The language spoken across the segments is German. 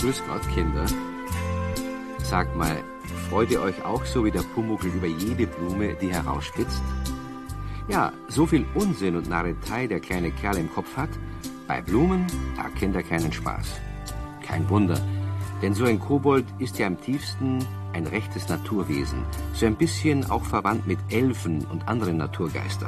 Grüß Gott, Kinder. Sagt mal, freut ihr euch auch so wie der Pumuckl über jede Blume, die herausspitzt? Ja, so viel Unsinn und Narretei der kleine Kerl im Kopf hat, bei Blumen, da kennt er keinen Spaß. Kein Wunder, denn so ein Kobold ist ja im tiefsten ein rechtes Naturwesen, so ein bisschen auch verwandt mit Elfen und anderen Naturgeistern.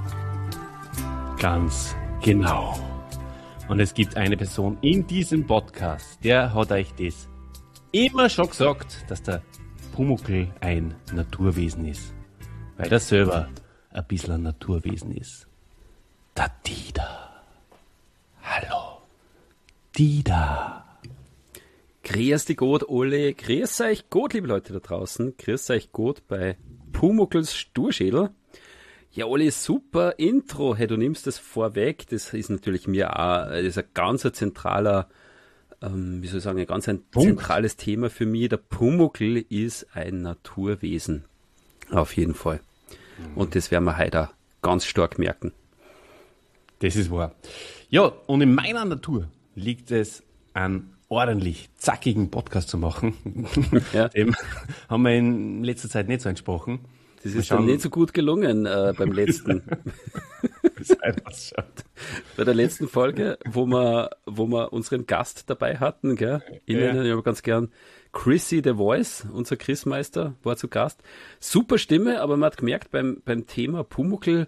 Ganz genau. Und es gibt eine Person in diesem Podcast, der hat euch das immer schon gesagt, dass der Pumuckl ein Naturwesen ist. Weil er selber ein bisschen ein Naturwesen ist. Der Dieter. Hallo. Dieter. Grüß dich Gott, Ole. Grüß euch Gott, liebe Leute da draußen. Grüß euch Gott bei Pumuckls Sturschädel. Ja, Ole, super Intro. Hey, du nimmst das vorweg. Das ist natürlich mir auch, das ist ein ganz zentraler, wie soll ich sagen, zentrales Thema für mich. Der Pumuckl ist ein Naturwesen. Auf jeden Fall. Und das werden wir heute auch ganz stark merken. Das ist wahr. Ja, und in meiner Natur liegt es, einen ordentlich zackigen Podcast zu machen. Ja. Dem haben wir in letzter Zeit nicht so entsprochen. Das ist dann nicht so gut gelungen beim letzten. Bei der letzten Folge, wo wir unseren Gast dabei hatten, gell? Ich nenne ihn aber ganz gern Chrissy the Voice, unser Quizmeister, war zu Gast. Super Stimme, aber man hat gemerkt beim Thema Pumuckl,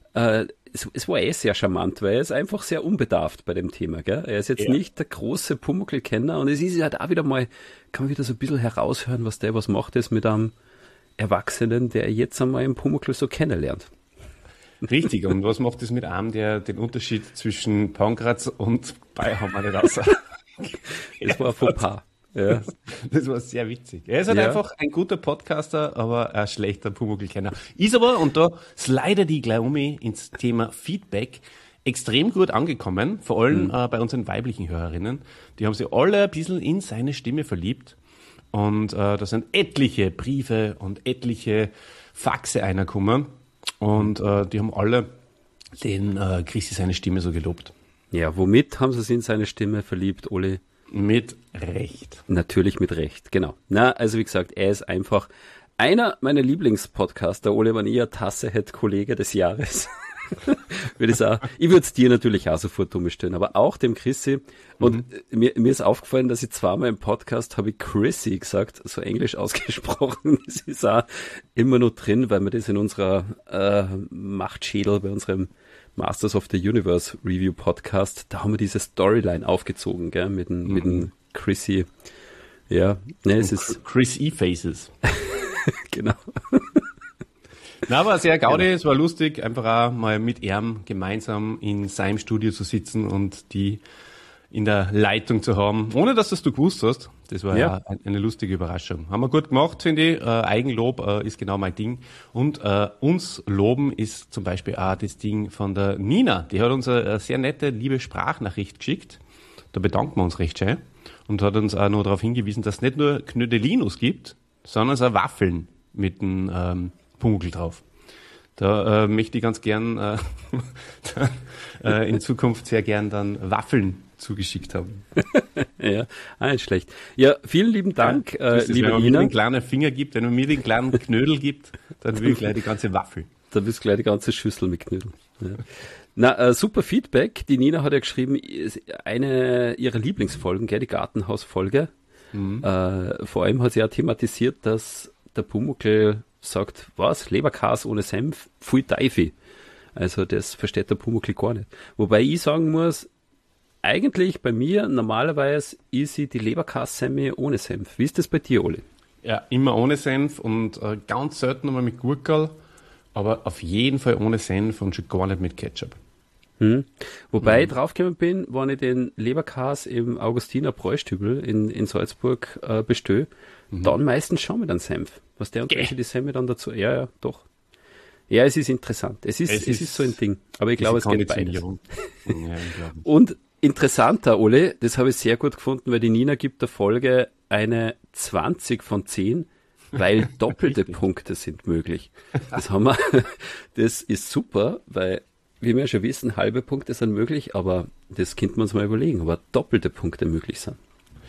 es war sehr charmant, weil er ist einfach sehr unbedarft bei dem Thema, gell? Er ist jetzt nicht der große Pumuckl-Kenner und es ist halt auch wieder mal, kann man wieder so ein bisschen heraushören, was macht es mit einem Erwachsenen, der jetzt einmal im Pumuckl so kennenlernt. Richtig, und was macht es mit einem, der den Unterschied zwischen Pankraz und Bayerhammer nicht raus? Das war ein Fauxpas. Ja. Das war sehr witzig. Er ist halt einfach ein guter Podcaster, aber ein schlechter Pumuckl-Kenner. Ist aber, und da slide die gleich ins Thema Feedback, extrem gut angekommen, vor allem bei unseren weiblichen Hörerinnen. Die haben sich alle ein bisschen in seine Stimme verliebt. Und da sind etliche Briefe und etliche Faxe reingekommen. Und die haben alle den Chrissy seine Stimme so gelobt. Ja, womit haben sie sich in seine Stimme verliebt, Ole? Mit Recht. Natürlich mit Recht, genau. Na, also wie gesagt, er ist einfach einer meiner Lieblingspodcaster. Ole, wenn ich eine Tasse hätte, Kollege des Jahres. Ich würde es dir natürlich auch sofort umstellen, aber auch dem Chrissy. Und mir ist aufgefallen, dass ich zweimal im Podcast habe ich Chrissy gesagt, so englisch ausgesprochen. Das ist auch immer noch drin, weil wir das in unserer Machtschädel, bei unserem Masters of the Universe Review Podcast, da haben wir diese Storyline aufgezogen, gell, mit dem Chrissy. Ja, ne, es ist Chris E-Faces. Genau. Na, war sehr gaudi, es war lustig, einfach auch mal mit ihm gemeinsam in seinem Studio zu sitzen und die in der Leitung zu haben, ohne dass das du gewusst hast. Das war ja eine lustige Überraschung. Haben wir gut gemacht, finde ich. Eigenlob ist genau mein Ding. Und uns loben ist zum Beispiel auch das Ding von der Nina. Die hat uns eine sehr nette, liebe Sprachnachricht geschickt. Da bedanken wir uns recht schön. Und hat uns auch noch darauf hingewiesen, dass es nicht nur Knödelinos gibt, sondern auch Waffeln mit einem Pumuckl drauf. Da möchte ich ganz gern in Zukunft sehr gern dann Waffeln zugeschickt haben. Ja, nicht schlecht. Ja, vielen lieben Dank, liebe Nina. Wenn Nina. man mir den kleinen Finger gibt, wenn man mir den kleinen Knödel gibt, dann will ich gleich die ganze Waffel. Da bist du gleich die ganze Schüssel mit Knödeln. Ja. Na, super Feedback. Die Nina hat ja geschrieben, eine ihrer Lieblingsfolgen, gell, die Gartenhausfolge. Vor allem hat sie ja thematisiert, dass der Pumuckl sagt, was, Leberkas ohne Senf, pfui Teufel. Also das versteht der Pumuckl gar nicht. Wobei ich sagen muss, eigentlich bei mir normalerweise ist die Leberkassemme ohne Senf. Wie ist das bei dir, Oli? Ja, immer ohne Senf und ganz selten nochmal mit Gurkel, aber auf jeden Fall ohne Senf und schon gar nicht mit Ketchup. Wobei ich draufgekommen bin, wenn ich den Leberkas im Augustiner Bräustübel in Salzburg bestelle, dann meistens schon mit einem Senf. Was der Unterschied ist, Senf dann dazu? Ja, doch. Ja, es ist interessant. Es ist so ein Ding. Aber ich glaube, es geht beides. Ja, und interessanter, Ole, das habe ich sehr gut gefunden, weil die Nina gibt der Folge eine 20 von 10, weil doppelte Punkte sind möglich. Das ist super, weil, wie wir ja schon wissen, halbe Punkte sind möglich, aber das könnte man uns mal überlegen, aber doppelte Punkte möglich sind.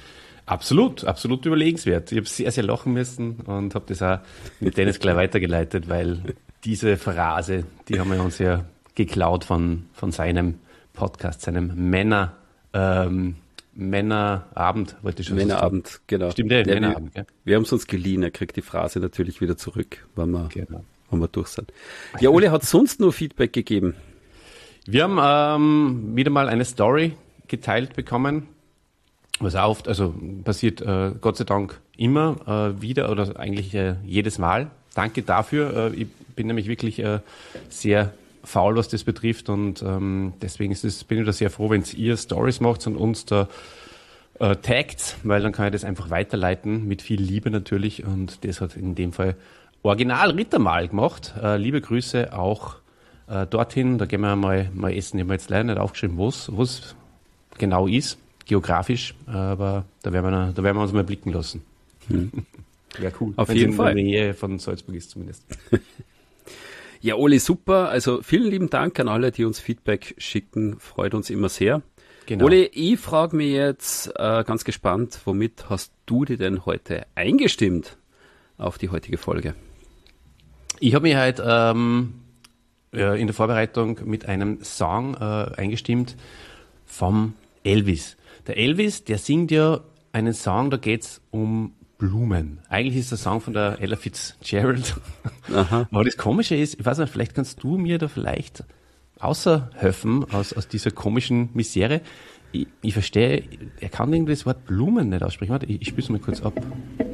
Absolut überlegenswert. Ich habe sehr, sehr lachen müssen und habe das auch mit Dennis gleich weitergeleitet, weil diese Phrase, die haben wir uns ja geklaut von seinem Podcast, seinem Männerabend, wollte ich schon sagen. Männerabend, genau. Stimmt, Männerabend, gell? Wir haben es uns geliehen, er kriegt die Phrase natürlich wieder zurück, wenn wir durch sind. Ja, Ole, hat sonst nur Feedback gegeben? Wir haben wieder mal eine Story geteilt bekommen, was auch oft, also passiert Gott sei Dank immer wieder oder eigentlich jedes Mal. Danke dafür. Ich bin nämlich wirklich sehr faul, was das betrifft und deswegen bin ich da sehr froh, wenn ihr Stories macht und uns da taggt, weil dann kann ich das einfach weiterleiten, mit viel Liebe natürlich, und das hat in dem Fall Original Rittermal gemacht. Liebe Grüße auch dorthin, da gehen wir mal essen. Ich habe jetzt leider nicht aufgeschrieben, wo es genau ist, geografisch, aber da werden wir uns mal blicken lassen. Wäre cool. Auf jeden Fall. In der Nähe von Salzburg ist zumindest. Ja, Oli, super. Also vielen lieben Dank an alle, die uns Feedback schicken. Freut uns immer sehr. Genau. Oli, ich frage mich jetzt ganz gespannt, womit hast du dir denn heute eingestimmt auf die heutige Folge? Ich habe mich halt in der Vorbereitung mit einem Song eingestimmt vom Elvis. Der Elvis, der singt ja einen Song, da geht's um Blumen. Eigentlich ist der Song von der Ella Fitzgerald. Aha. Aber das Komische ist, ich weiß nicht, vielleicht kannst du mir da vielleicht außerhelfen aus dieser komischen Misere. Ich verstehe, er kann irgendwie das Wort Blumen nicht aussprechen. Warte, ich spiele es mal kurz ab.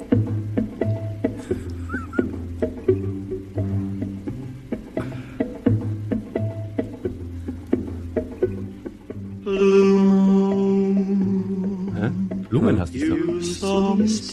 Blumen hast du es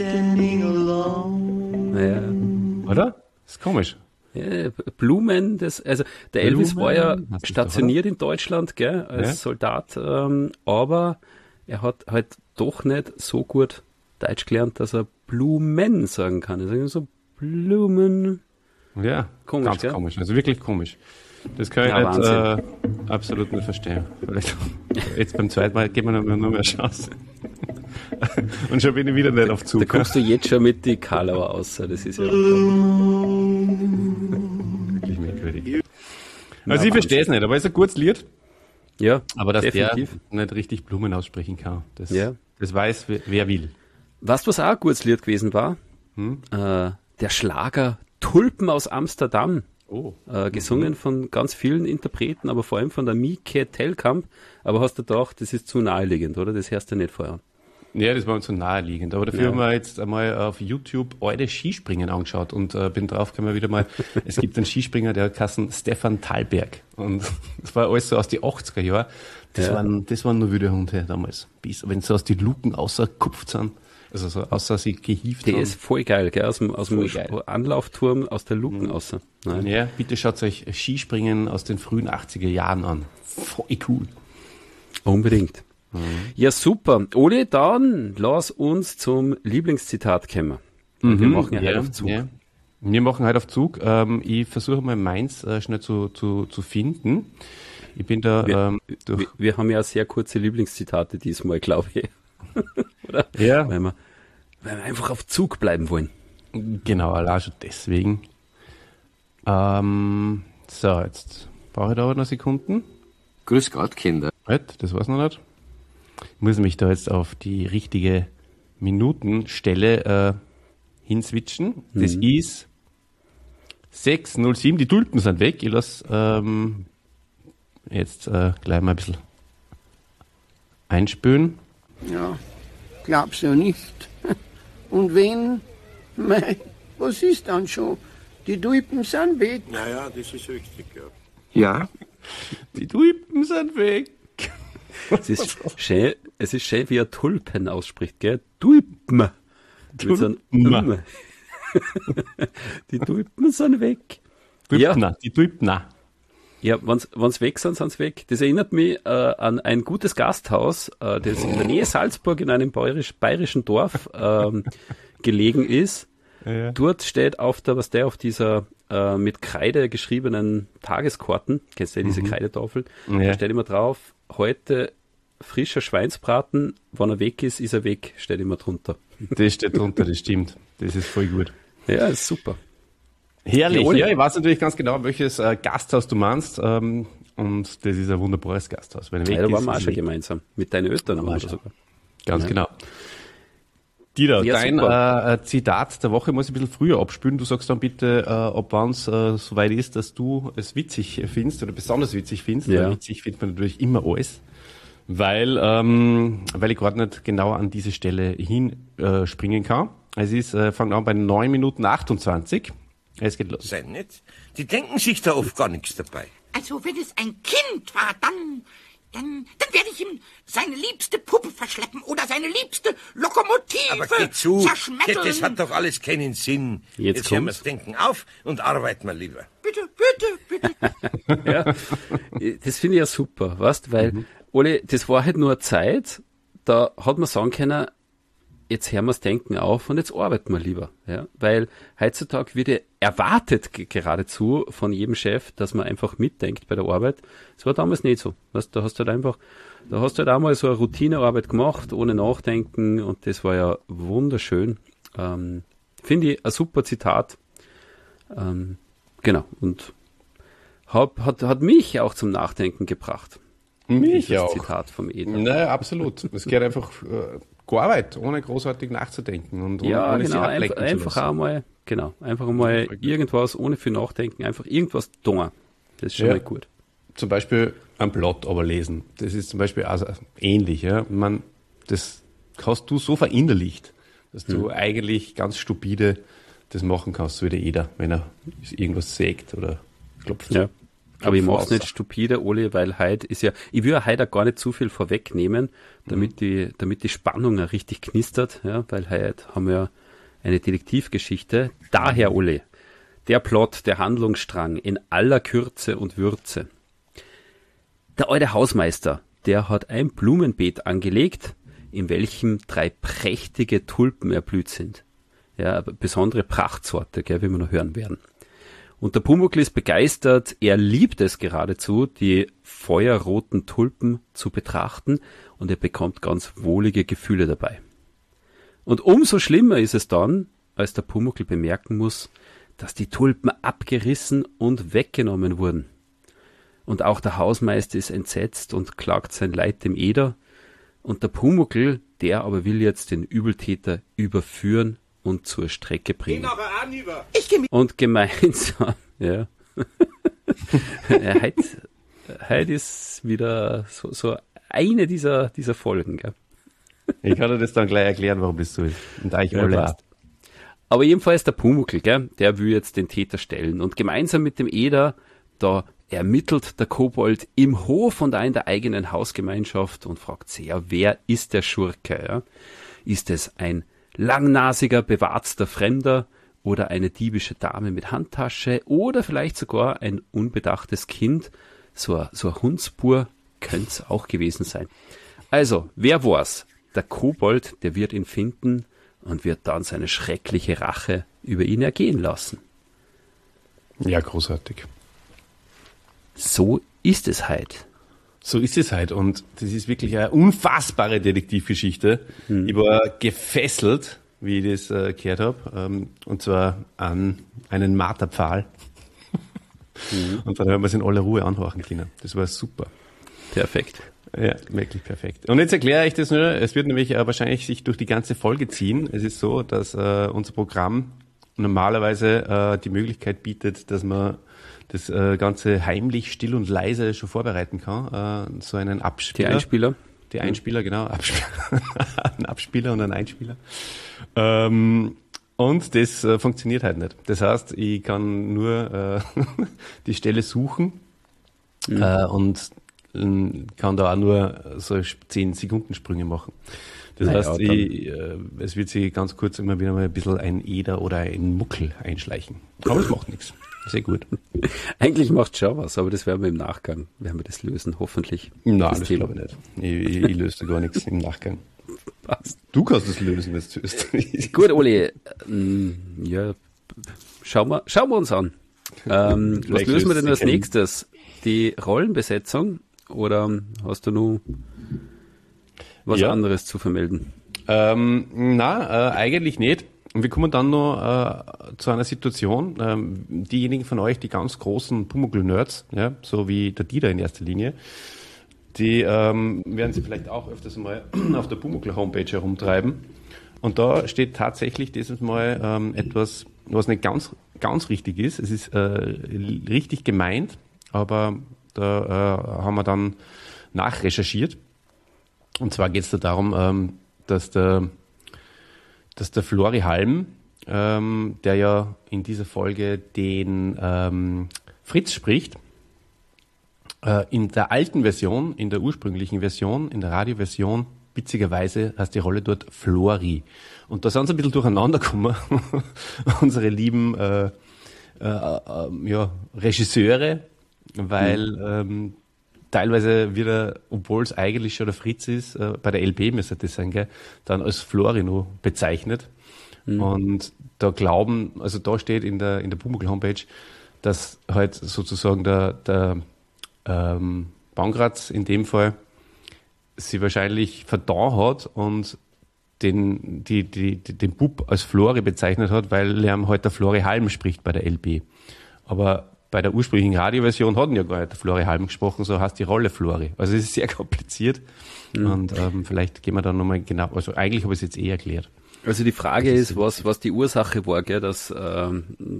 Ja. Oder? Das ist komisch. Ja, Blumen, also der Elvis war ja stationiert in Deutschland, gell, als Soldat, aber er hat halt doch nicht so gut Deutsch gelernt, dass er Blumen sagen kann. Er sagt so Blumen. Ja, komisch, ganz gell? Komisch, also wirklich komisch. Das kann ich absolut nicht verstehen. Vielleicht jetzt beim zweiten Mal geben wir noch mehr Chance. Und schon bin ich wieder nicht auf Zug. Da kommst du jetzt schon mit die Karlauer aus. Das ist ja wirklich merkwürdig. Also ich verstehe es nicht, aber es ist ein gutes Lied. Ja, aber dass definitiv. der nicht richtig Blumen aussprechen kann, das weiß wer will. Weißt du, was auch ein gutes Lied gewesen war? Der Schlager Tulpen aus Amsterdam. Gesungen von ganz vielen Interpreten, aber vor allem von der Mieke Telkamp. Aber hast du gedacht, das ist zu naheliegend, oder? Das hörst du nicht vorher. Ja, das war uns so naheliegend. Aber dafür haben wir jetzt einmal auf YouTube alte Skispringen angeschaut und bin drauf gekommen wieder mal, es gibt einen Skispringer, der heißt Stefan Thalberg. Und das war alles so aus den 80er Jahren. Das waren nur wilde Hunde damals. Wenn sie aus den Luken außerkupft sind. Also so außer sie gehievt haben. Der ist voll geil, gell? Aus dem Anlaufturm, aus der Luken außer. Ja, bitte schaut euch Skispringen aus den frühen 80er Jahren an. Voll cool. Unbedingt. Ja, super. Oli, dann lass uns zum Lieblingszitat kommen. Wir machen ja heute auf Zug. Ja. Wir machen heute auf Zug. Ich versuche mal meins schnell zu finden. Ich bin da wir haben ja sehr kurze Lieblingszitate diesmal, glaube ich. Oder? Ja. Weil wir einfach auf Zug bleiben wollen. Genau, allein schon deswegen. So, jetzt brauche ich da aber noch Sekunden. Grüß Gott, Kinder. Halt, das war's noch nicht. Ich muss mich da jetzt auf die richtige Minutenstelle hinswitchen. Das ist 6:07. Die Tulpen sind weg. Ich lasse jetzt gleich mal ein bisschen einspülen. Ja, glaubst du nicht. Und wenn? Mei, was ist dann schon? Die Tulpen sind weg. Naja, das ist richtig, ja. Ja? Die Tulpen sind weg. Es ist schön, wie er Tulpen ausspricht, gell? Tulpen. Tulpen. Die Tulpen sind weg. Tulpner, die Tulpner. Ja, wenn's weg sind, sind's weg. Das erinnert mich an ein gutes Gasthaus, das in der Nähe Salzburg in einem bayerischen Dorf gelegen ist. Ja. Dort steht auf dieser mit Kreide geschriebenen Tageskarten, kennst du ja diese Kreidetafel, da steht immer drauf, heute frischer Schweinsbraten, wenn er weg ist er weg, steht immer drunter. Das steht drunter, das stimmt. Das ist voll gut. Ja, ist super. Herrlich. Ja, Ja, ich weiß natürlich ganz genau, welches Gasthaus du meinst. Und das ist ein wunderbares Gasthaus. Wenn er weg Ja, da waren ist, wir auch ist schon weg. gemeinsam. Mit deinen Eltern oder schon. sogar. Ganz Ja. genau. Dieter, Ja, dein Zitat der Woche muss ich ein bisschen früher abspülen. Du sagst dann bitte, ab wann es soweit ist, dass du es witzig findest oder besonders witzig findest. Ja. Weil witzig findet man natürlich immer alles. Weil ich gerade nicht genau an diese Stelle hinspringen kann. Es ist, fangt an bei 9 Minuten 28. Es geht los. Sein nicht? Die denken sich da oft gar nichts dabei. Also, wenn es ein Kind war, dann werde ich ihm seine liebste Puppe verschleppen oder seine liebste Lokomotive Aber geh zu, zerschmettern. das hat doch alles keinen Sinn. Jetzt hören kommt's. wir's denken auf und arbeiten wir lieber. Bitte. Ja, das finde ich ja super, weißt, weil, Oli, das war halt nur eine Zeit, da hat man sagen können, jetzt hören wir das Denken auf und jetzt arbeiten wir lieber, ja, weil heutzutage wird ja erwartet geradezu von jedem Chef, dass man einfach mitdenkt bei der Arbeit. Das war damals nicht so, weißt, da hast du halt einmal so eine Routinearbeit gemacht, ohne Nachdenken und das war ja wunderschön. Finde ich ein super Zitat. Genau, und hat mich auch zum Nachdenken gebracht. Mich Dieses auch. Zitat vom Eder. Naja, absolut. Es geht einfach gearbeitet, ohne großartig nachzudenken und Ja, ohne sich genau, ablenken einfach zu lassen. einfach einmal irgendwas ohne viel Nachdenken, einfach irgendwas tun. Das ist schon Ja. mal gut. Zum Beispiel am Plot aber lesen. Das ist zum Beispiel also ähnlich. Ja? Das hast du so verinnerlicht, dass du eigentlich ganz stupide das machen kannst, so wie der Eder, wenn er irgendwas sägt oder klopft. Ja. Aber ich mach's aus. nicht stupide, Oli, weil heute ist ja, ich will ja heute auch gar nicht zu viel vorwegnehmen, damit die Spannung auch richtig knistert, ja, weil heute haben wir ja eine Detektivgeschichte. Daher, Oli, der Plot, der Handlungsstrang in aller Kürze und Würze. Der alte Hausmeister, der hat ein Blumenbeet angelegt, in welchem 3 prächtige Tulpen erblüht sind. Ja, eine besondere Prachtsorte, gell, wie wir noch hören werden. Und der Pumuckl ist begeistert, er liebt es geradezu, die feuerroten Tulpen zu betrachten und er bekommt ganz wohlige Gefühle dabei. Und umso schlimmer ist es dann, als der Pumuckl bemerken muss, dass die Tulpen abgerissen und weggenommen wurden. Und auch der Hausmeister ist entsetzt und klagt sein Leid dem Eder. Und der Pumuckl, der aber will jetzt den Übeltäter überführen und zur Strecke bringen. Und gemeinsam, ja. Heute ist wieder so eine dieser Folgen, gell? Ich kann dir das dann gleich erklären, warum das so ist. Und eigentlich Ja, alle passt. Aber jedenfalls der Pumuckl, gell, der will jetzt den Täter stellen. Und gemeinsam mit dem Eder, da ermittelt der Kobold im Hof und auch in der eigenen Hausgemeinschaft und fragt sich, ja, wer ist der Schurke? Ja? Ist es ein langnasiger, bewarzter Fremder oder eine diebische Dame mit Handtasche oder vielleicht sogar ein unbedachtes Kind? So ein Hundsbur könnte es auch gewesen sein. Also, wer war's? Der Kobold, der wird ihn finden und wird dann seine schreckliche Rache über ihn ergehen lassen. Ja, großartig. So ist es halt. So ist es halt. Und das ist wirklich eine unfassbare Detektivgeschichte. Ich war gefesselt, wie ich das gehört habe. Und zwar an einen Marterpfahl. Und dann haben wir es in aller Ruhe anhorchen können. Das war super. Perfekt. Ja, wirklich perfekt. Und jetzt erkläre ich das nur. Es wird nämlich wahrscheinlich sich durch die ganze Folge ziehen. Es ist so, dass unser Programm normalerweise die Möglichkeit bietet, dass man das Ganze heimlich, still und leise schon vorbereiten kann. So einen Abspieler. Die Einspieler. Die Einspieler, genau. Ein Abspieler und ein Einspieler. Und das funktioniert halt nicht. Das heißt, ich kann nur die Stelle suchen und kann da auch nur so 10-Sekunden-Sprünge machen. Das Naja, heißt, es wird sich ganz kurz immer wieder mal ein bisschen ein Eder oder ein Muckel einschleichen. Aber es macht nichts. Sehr gut. Eigentlich macht schon was, aber das werden wir im Nachgang, werden wir das lösen, hoffentlich. Nein, das das Thema. glaube ich nicht. Ich löse da gar nichts im Nachgang. Passt. Du kannst es lösen, wenn du tust. Gut, Oli, ja, schauen wir uns an. Was Vielleicht lösen wir löst denn als sich ein- nächstes? Die Rollenbesetzung? Oder hast du nur was anderes zu vermelden? Eigentlich nicht. Und wir kommen dann noch zu einer Situation, diejenigen von euch, die ganz großen Pumuckl-Nerds, ja, so wie der Dieter in erster Linie, die werden sie vielleicht auch öfters mal auf der Pumuckl-Homepage herumtreiben. Und da steht tatsächlich dieses Mal etwas, was nicht ganz richtig ist. Es ist richtig gemeint, aber da haben wir dann nachrecherchiert. Und zwar geht es da darum, dass der Flori Halm, der ja in dieser Folge den Fritz spricht, in der alten Version, in der ursprünglichen Version, in der Radioversion, witzigerweise heißt die Rolle dort Flori. Und da sind sie ein bisschen durcheinander gekommen, unsere lieben Regisseure, weil teilweise wird er, obwohl es eigentlich schon der Fritz ist, bei der LB müsste das sein, gell, dann als Florino bezeichnet. Und da da steht in der Pumuckl-Homepage, dass halt sozusagen der Baumgratz in dem Fall sie wahrscheinlich vertan hat und den Bub als Flori bezeichnet hat, weil er halt der Flori Halm spricht bei der LB. Aber bei der ursprünglichen Radioversion hat ja gar nicht der Flori Halm gesprochen, so heißt die Rolle Flori. Also es ist sehr kompliziert und vielleicht gehen wir dann nochmal genau, also eigentlich habe ich es jetzt eh erklärt. Also die Frage ist, was die Ursache war, gell, dass in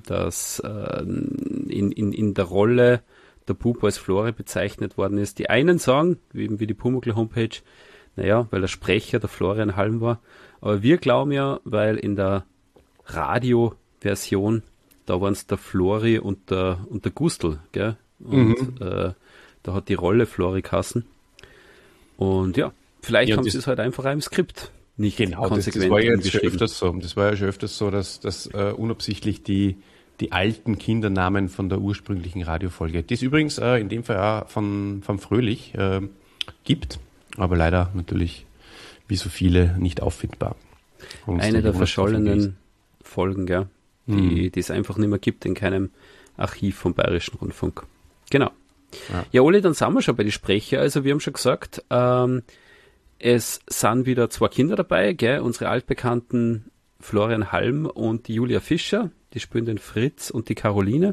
der Rolle der Bub als Flori bezeichnet worden ist. Die einen sagen, wie die Pumuckl-Homepage, naja, weil der Sprecher der Florian Halm war. Aber wir glauben ja, weil in der Radioversion, da waren es der Flori und der Gustl, gell? Und da hat die Rolle Flori geheißen. Und ja, vielleicht haben sie es halt einfach im Skript nicht konsequent das war jetzt schon öfters so. Das war ja schon öfters so, dass unabsichtlich die alten Kindernamen von der ursprünglichen Radiofolge, die es übrigens in dem Fall auch von Fröhlich gibt, aber leider natürlich wie so viele nicht auffindbar. Eine der verschollenen Folgen, gell, die es einfach nicht mehr gibt in keinem Archiv vom Bayerischen Rundfunk. Genau. Ja, Oli, dann sind wir schon bei den Sprecher. Also wir haben schon gesagt, es sind wieder 2 Kinder dabei, gell, unsere altbekannten Florian Halm und die Julia Fischer, die spielen den Fritz und die Caroline.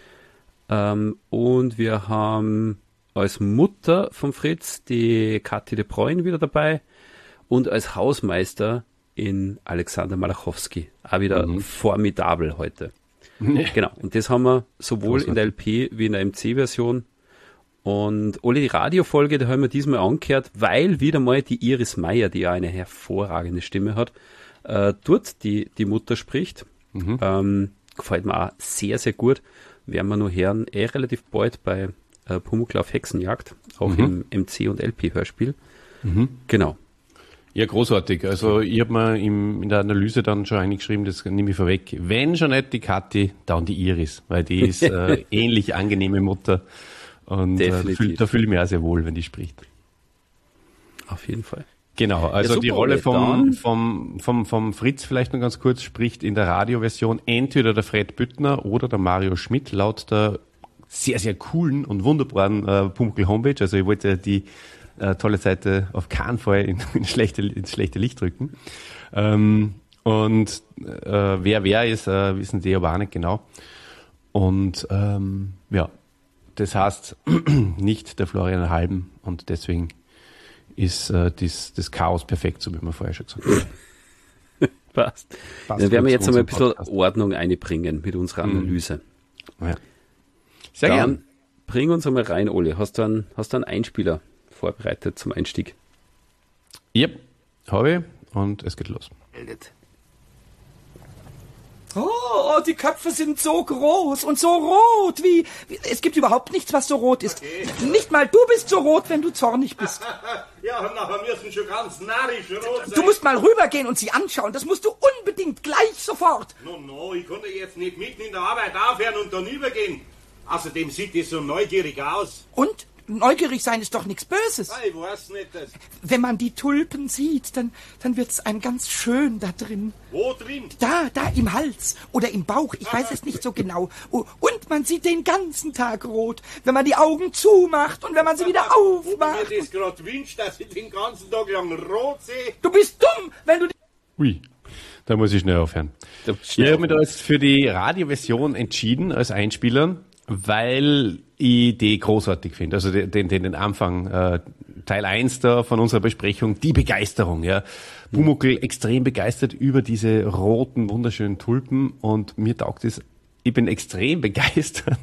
Und wir haben als Mutter von Fritz die Kathi de Bruyne wieder dabei und als Hausmeister in Alexander Malachowski. Auch wieder formidabel heute. Genau, und das haben wir sowohl in der LP wie in der MC-Version. Und alle die Radiofolge, die haben wir diesmal angehört, weil wieder mal die Iris Meier, die ja eine hervorragende Stimme hat, dort die Mutter spricht. Gefällt mir auch sehr, sehr gut. Werden wir noch hören, relativ bald bei Pumuckl auf Hexenjagd, auch im MC- und LP-Hörspiel. Genau. Ja, großartig. Also ich habe mir in der Analyse dann schon eingeschrieben, das nehme ich vorweg, wenn schon nicht die Kathi, dann die Iris, weil die ist ähnlich angenehme Mutter und da fühle ich mich auch sehr wohl, wenn die spricht. Auf jeden Fall. Genau, also ja, super, die Rolle vom Fritz vielleicht noch ganz kurz spricht in der Radioversion entweder der Fred Büttner oder der Mario Schmidt laut der sehr, sehr coolen und wunderbaren Pumuckl-Homepage. Also ich wollte die tolle Seite auf keinen Fall ins schlechte Licht drücken. Und wer ist, wissen die aber auch nicht genau. Und ja, das heißt nicht der Florian Halm und deswegen ist das Chaos perfekt, so wie wir vorher schon gesagt haben. Passt. Dann werden wir jetzt einmal ein bisschen Ordnung einbringen mit unserer Analyse. Ja. Sehr gern. Bring uns einmal rein, Oli. Hast du einen Einspieler vorbereitet zum Einstieg? Ja, habe ich und es geht los. Oh, die Köpfe sind so groß und so rot, wie es gibt überhaupt nichts, was so rot ist. Okay. Nicht mal du bist so rot, wenn du zornig bist. Ja, nachher müssen schon ganz narrisch rot sein. Du musst mal rübergehen und sie anschauen, das musst du unbedingt, gleich sofort. No, ich konnte jetzt nicht mitten in der Arbeit aufhören und dann übergehen. Außerdem sieht es so neugierig aus. Und? Neugierig sein ist doch nichts Böses. Ich weiß nicht, das. Wenn man die Tulpen sieht, dann wird's einem ganz schön da drin. Wo drin? Da im Hals oder im Bauch, ich weiß es nicht so genau. Und man sieht den ganzen Tag rot, wenn man die Augen zumacht und wenn man sie wieder aufmacht. Ob ich mir das gerade wünsche, dass ich den ganzen Tag lang rot sehe. Du bist dumm, wenn du... Ui, da muss ich schnell aufhören. Ich habe mich da jetzt für die Radioversion entschieden als Einspieler, weil ich die großartig finde. Also den Anfang, Teil 1 da von unserer Besprechung, die Begeisterung. Ja, Pumuckl extrem begeistert über diese roten, wunderschönen Tulpen und mir taugt es, ich bin extrem begeistert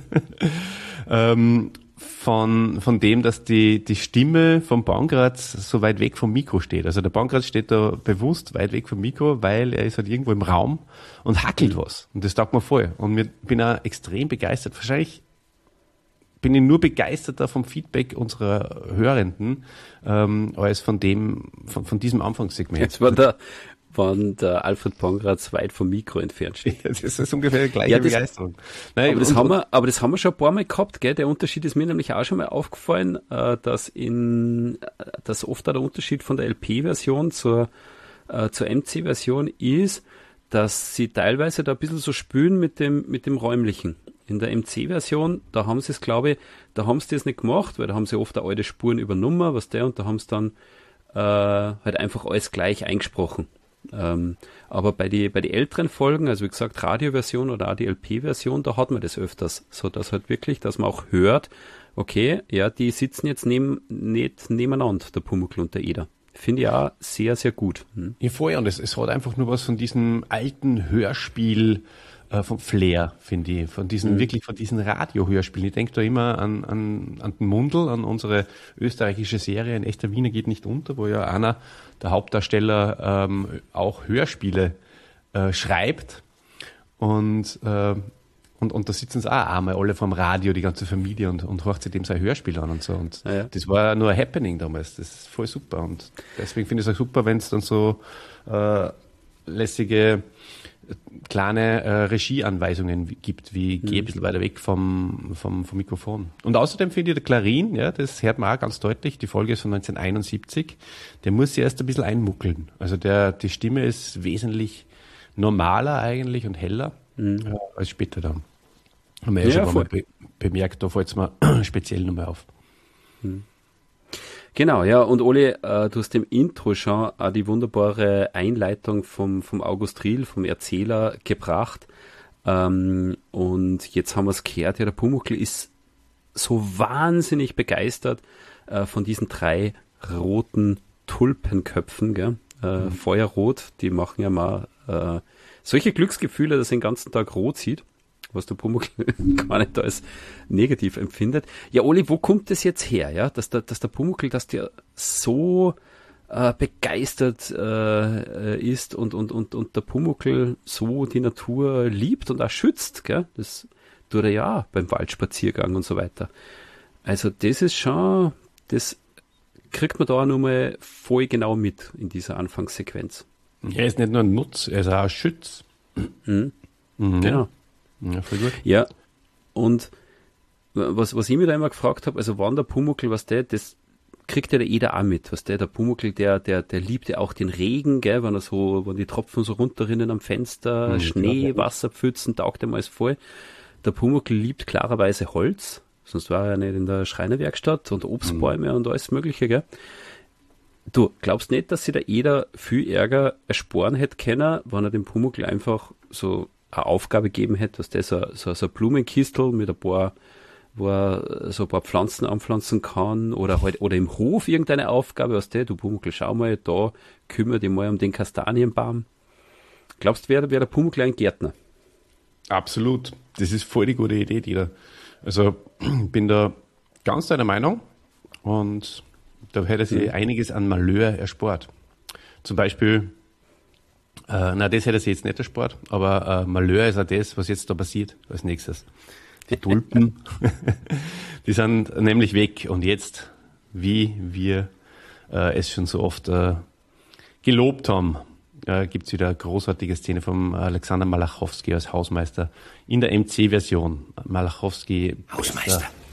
von dem, dass die Stimme vom Pankraz so weit weg vom Mikro steht. Also der Pankraz steht da bewusst weit weg vom Mikro, weil er ist halt irgendwo im Raum und hackelt was. Und das taugt mir voll. Und ich bin auch extrem begeistert. Wahrscheinlich bin ich nur begeisterter vom Feedback unserer Hörenden als von diesem Anfangssegment. Jetzt wenn der Alfred Pankraz weit vom Mikro entfernt steht. Das ist ungefähr die gleiche Begeisterung. Nein, aber das haben wir schon ein paar Mal gehabt, gell? Der Unterschied ist mir nämlich auch schon mal aufgefallen, dass oft auch der Unterschied von der LP-Version zur MC-Version ist, dass sie teilweise da ein bisschen so spülen mit dem Räumlichen. In der MC-Version, da haben sie es, glaube ich, da haben sie das nicht gemacht, weil da haben sie oft auch alte Spuren übernommen, und da haben sie dann halt einfach alles gleich eingesprochen. Aber bei die älteren Folgen, also wie gesagt, Radioversion oder auch die LP-Version, da hat man das öfters, so dass halt wirklich, dass man auch hört, okay, ja, die sitzen jetzt nicht nebeneinander, der Pumuckl und der Eder. Finde ich auch sehr, sehr gut. Ja, vorher, und es hat einfach nur was von diesem alten Hörspiel, vom Flair, finde ich, von diesen Radiohörspielen. Ich denke da immer an den Mundl, an unsere österreichische Serie Ein echter Wiener geht nicht unter, wo ja einer der Hauptdarsteller auch Hörspiele schreibt und da sitzen sie auch einmal alle vom Radio, die ganze Familie und hört sich dem sein Hörspiel an und so. Und das war nur ein Happening damals. Das ist voll super. Und deswegen finde ich es auch super, wenn es dann so lässige kleine Regieanweisungen gibt, wie geh ein bisschen weiter weg vom Mikrofon. Und außerdem finde ich der Clarin, ja, das hört man auch ganz deutlich, die Folge ist von 1971, der muss sich erst ein bisschen einmuckeln. Also die Stimme ist wesentlich normaler eigentlich und heller als später dann. Haben wir schon mal bemerkt, da fällt es mir speziell nochmal auf. Genau, ja, und Oli, du hast im Intro schon auch die wunderbare Einleitung vom August Riel, vom Erzähler, gebracht. Und jetzt haben wir es gehört, ja, der Pumuckl ist so wahnsinnig begeistert von diesen 3 roten Tulpenköpfen, gell? Feuerrot, die machen ja mal solche Glücksgefühle, dass er den ganzen Tag rot sieht, was der Pumuckl gar nicht als negativ empfindet. Ja, Oli, wo kommt das jetzt her, ja, dass der Pumuckl, dass der so begeistert ist und der Pumuckl so die Natur liebt und auch schützt, gell? Das tut er ja beim Waldspaziergang und so weiter. Also das ist schon, das kriegt man da auch nochmal voll genau mit in dieser Anfangssequenz. Er ist nicht nur ein Nutz, er ist auch ein Schütz. Genau. Ja, voll gut. Ja, und was ich mir da immer gefragt habe, also wann der Pumuckl, das kriegt ja der Eder auch mit, der Pumuckl, der liebt ja auch den Regen, gell, wenn die Tropfen so runterrinnen am Fenster, Schnee, Wasserpfützen, taugt ihm alles voll. Der Pumuckl liebt klarerweise Holz, sonst war er nicht in der Schreinerwerkstatt und Obstbäume und alles Mögliche, gell. Du, glaubst nicht, dass sich der Eder viel Ärger ersparen hätte können, wenn er dem Pumuckl einfach so eine Aufgabe gegeben hätte, dass der so ein Blumenkistel mit ein paar, wo er so ein paar Pflanzen anpflanzen kann oder im Hof irgendeine Aufgabe, du Pumuckl, schau mal, da kümmere dich mal um den Kastanienbaum. Glaubst du, wäre der Pumuckl ein Gärtner? Absolut. Das ist voll die gute Idee, Dieter. Also, bin da ganz deiner Meinung und da hätte sich einiges an Malheur erspart. Zum Beispiel, das hätte er sich jetzt nicht erspart, aber Malheur ist auch das, was jetzt da passiert als nächstes. Die Tulpen, die sind nämlich weg und jetzt, wie wir es schon so oft gelobt haben, gibt es wieder eine großartige Szene vom Alexander Malachowski als Hausmeister in der MC-Version. Malachowski,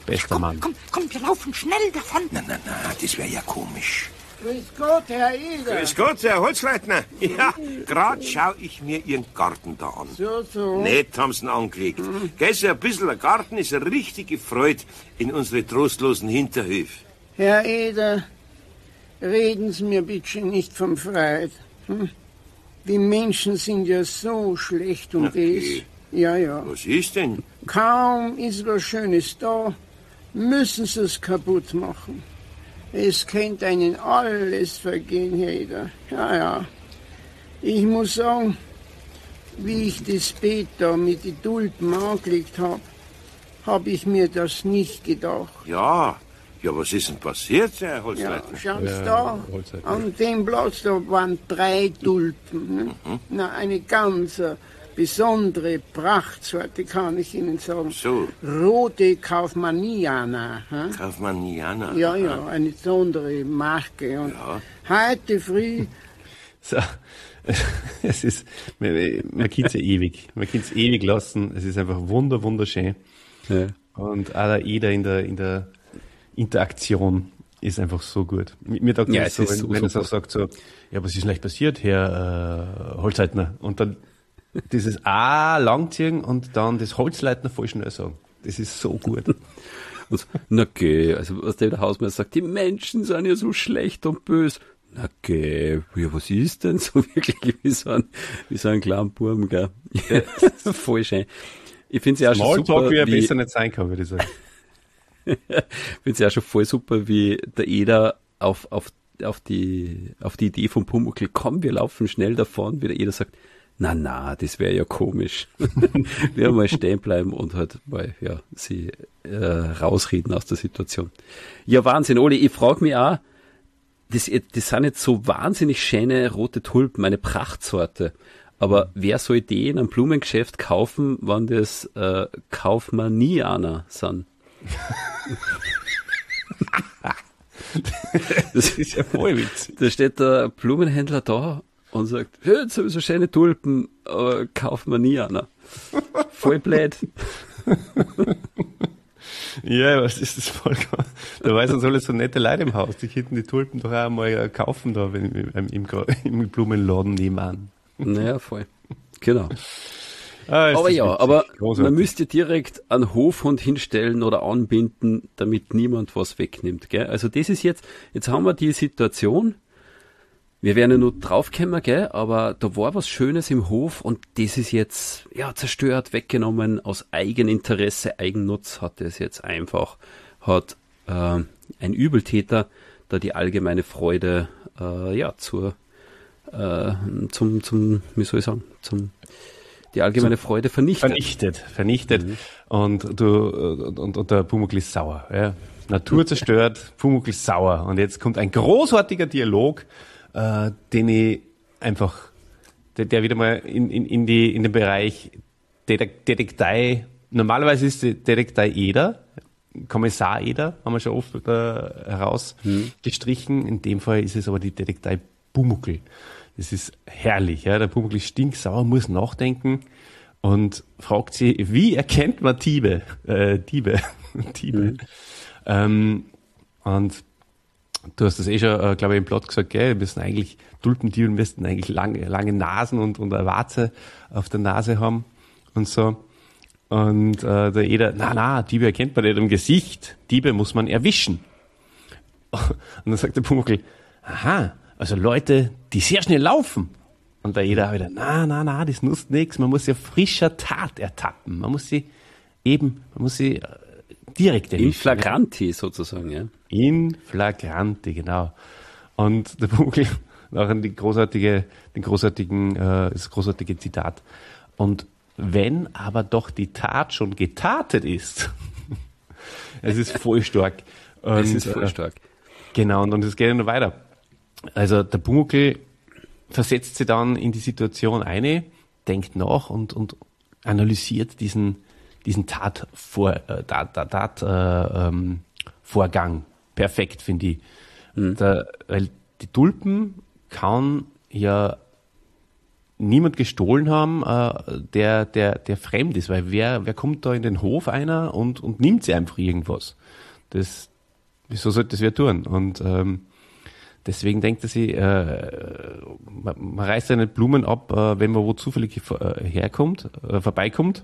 Bester Mann. Komm, wir laufen schnell davon. Na, das wäre ja komisch. Grüß Gott, Herr Eder. Grüß Gott, Herr Holzleitner. Ja, grad schau ich mir Ihren Garten da an. So. Nett haben Sie ihn angelegt. Gell, so ein bisschen ein Garten ist eine richtige Freude in unsere trostlosen Hinterhöfe. Herr Eder, reden Sie mir bitte nicht vom Freud. Die Menschen sind ja so schlecht und Okay. Ja. Was ist denn? Kaum ist was Schönes da, müssen Sie es kaputt machen. Es könnte einen alles vergehen, Herr Eder. Ja. Ich muss sagen, wie ich das Beet da mit den Tulpen angelegt habe ich mir das nicht gedacht. Ja, was ist denn passiert, Herr Ja, Holzleitner? schauen Sie da, Holzleitner. an dem Platz, da waren 3 Tulpen. Ne? Na, eine ganz besondere Prachtsorte, kann ich Ihnen sagen. So, Rote Kaufmanniana. Kaufmanniana. Ja, eine besondere Marke. Und heute früh, So. Es ist, man kann es ja ewig. Man kann es ewig lassen. Es ist einfach wunderschön. Ja. Und auch der Eder in der Interaktion ist einfach so gut. Mir taugt Ja, das so, es ist wenn er so super. sagt so, ja, was ist vielleicht passiert, Herr Holzleitner? Und dann dieses A langziehen und dann das Holzleitner voll schnell sagen. Das ist so gut. Und so, na geh, also was der Hausmeister sagt, die Menschen sind ja so schlecht und böse. Na geh, ja, was ist denn so wirklich wie so ein kleiner Burm, gell? Voll schön. Ich finde es ja auch schon super, Smalltalk, wie er besser nicht sein kann, würde ich sagen. ich finde es ja schon voll super, wie der Eder auf die Idee vom Pumuckl, komm, wir laufen schnell davon, wie der Eder sagt, na, das wäre ja komisch. Wir mal stehen bleiben und halt mal, sie rausreden aus der Situation. Ja, Wahnsinn, Oli, ich frage mich auch, das sind jetzt so wahnsinnig schöne rote Tulpen, eine Prachtsorte. Aber wer soll die in einem Blumengeschäft kaufen, wenn das Kaufmannianer sind? Das ist ja voll witzig. Da steht der Blumenhändler da und sagt, hey, jetzt habe ich so schöne Tulpen, aber kauft man nie einer. Voll blöd. Ja, was ist das voll? Da weiß uns alle so nette Leute im Haus. Die könnten die Tulpen doch auch mal kaufen da im Blumenladen nebenan. Naja, voll. Genau. Ah, Aber ja, aber großartig. man müsste direkt einen Hofhund hinstellen oder anbinden, damit niemand was wegnimmt. Gell? Also das ist jetzt haben wir die Situation, wir werden ja nur draufkommen, gell? Aber da war was Schönes im Hof und das ist jetzt zerstört, weggenommen, aus Eigeninteresse, Eigennutz hat es jetzt einfach, hat ein Übeltäter da die allgemeine Freude die allgemeine Freude vernichtet. Vernichtet. Und der Pumuckl ist sauer. Ja. Natur zerstört, Pumuckl ist sauer. Und jetzt kommt ein großartiger Dialog, den ich einfach, der wieder mal in den Bereich Detektei, normalerweise ist die Detektei Eder, Kommissar Eder, haben wir schon oft herausgestrichen. In dem Fall ist es aber die Detektei Pumuckl. Das ist herrlich, ja. Der Pumuckl ist stinksauer, muss nachdenken und fragt sie, wie erkennt man Diebe? Und du hast das schon, glaube ich, im Plot gesagt, gell, Tulpendiebe müssten eigentlich lange Nasen und eine Warze auf der Nase haben und so. Und der Eder, Diebe erkennt man nicht im Gesicht, Diebe muss man erwischen. Und dann sagt der Pumuckl, aha, also Leute, die sehr schnell laufen. Und der Eder wieder, das nutzt nichts, man muss ja frischer Tat ertappen. Man muss sie direkt erwischen. In flagranti sozusagen, ja. In flagranti, genau. Und der Pumuckl, nachher das großartige Zitat. Und wenn aber doch die Tat schon getatet ist, es ist voll stark. Es ist voll stark. Genau, und es geht ja noch weiter. Also der Pumuckl versetzt sich dann in die Situation ein, denkt nach und analysiert diesen Tatvorgang. Perfekt, finde ich. Weil die Tulpen kann ja niemand gestohlen haben, der fremd ist, weil wer kommt da in den Hof einer und nimmt sie einfach irgendwas? Wieso sollte das wer tun? Und deswegen denkt er sich, man reißt ja nicht Blumen ab, wenn man wo zufällig vorbeikommt.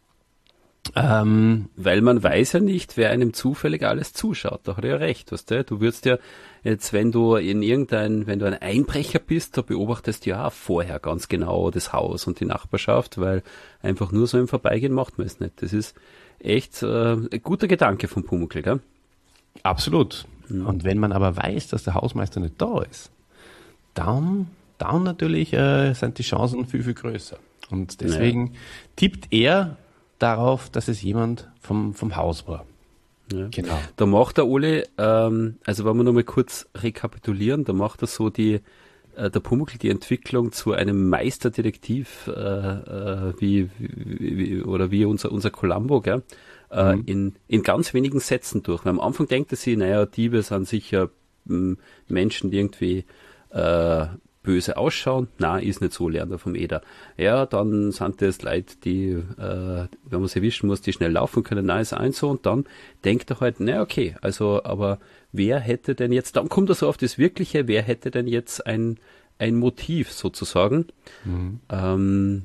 Weil man weiß ja nicht, wer einem zufällig alles zuschaut. Da hat er ja recht, weißt du? Du würdest ja jetzt, wenn du ein Einbrecher bist, da beobachtest du ja auch vorher ganz genau das Haus und die Nachbarschaft, weil einfach nur so im Vorbeigehen macht man es nicht. Das ist echt ein guter Gedanke vom Pumuckl, gell? Absolut. Und wenn man aber weiß, dass der Hausmeister nicht da ist, dann natürlich sind die Chancen viel, viel größer. Und deswegen tippt er darauf, dass es jemand vom Haus war. Ja. Genau. Da macht der Ole, also wenn wir nochmal kurz rekapitulieren, da macht er so der Pumuckl die Entwicklung zu einem Meisterdetektiv, wie unser Columbo, gell? In ganz wenigen Sätzen durch. Weil am Anfang denkt er sich, naja, Diebe sind sicher Menschen, die irgendwie böse ausschauen. Nein, ist nicht so, lernt er vom Eder. Ja, dann sind das Leute, die, wenn man sie erwischen muss, die schnell laufen können. Nein, ist eins so. Und dann denkt er halt, na okay, also, aber wer hätte denn jetzt, dann kommt er so auf das Wirkliche, wer hätte denn jetzt ein Motiv sozusagen? Und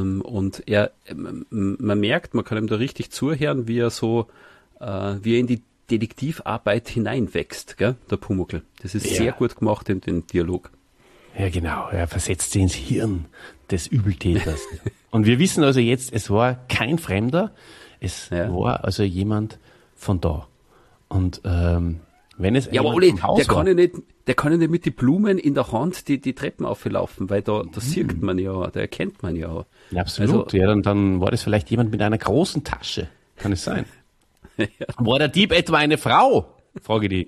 man merkt, man kann ihm da richtig zuhören, wie er in die Detektivarbeit hineinwächst, gell, der Pumuckl. Das ist sehr gut gemacht in den Dialog. Ja, genau. Er versetzt sie ins Hirn des Übeltäters. Und wir wissen also jetzt, es war kein Fremder, es war also jemand von da. Und wenn es aber Oli, der kann ja nicht mit den Blumen in der Hand die Treppen auflaufen, weil da sieht man ja, da erkennt man ja. Ja, absolut. Also, dann war das vielleicht jemand mit einer großen Tasche. Kann es sein? Ja. War der Dieb etwa eine Frau? Frage die.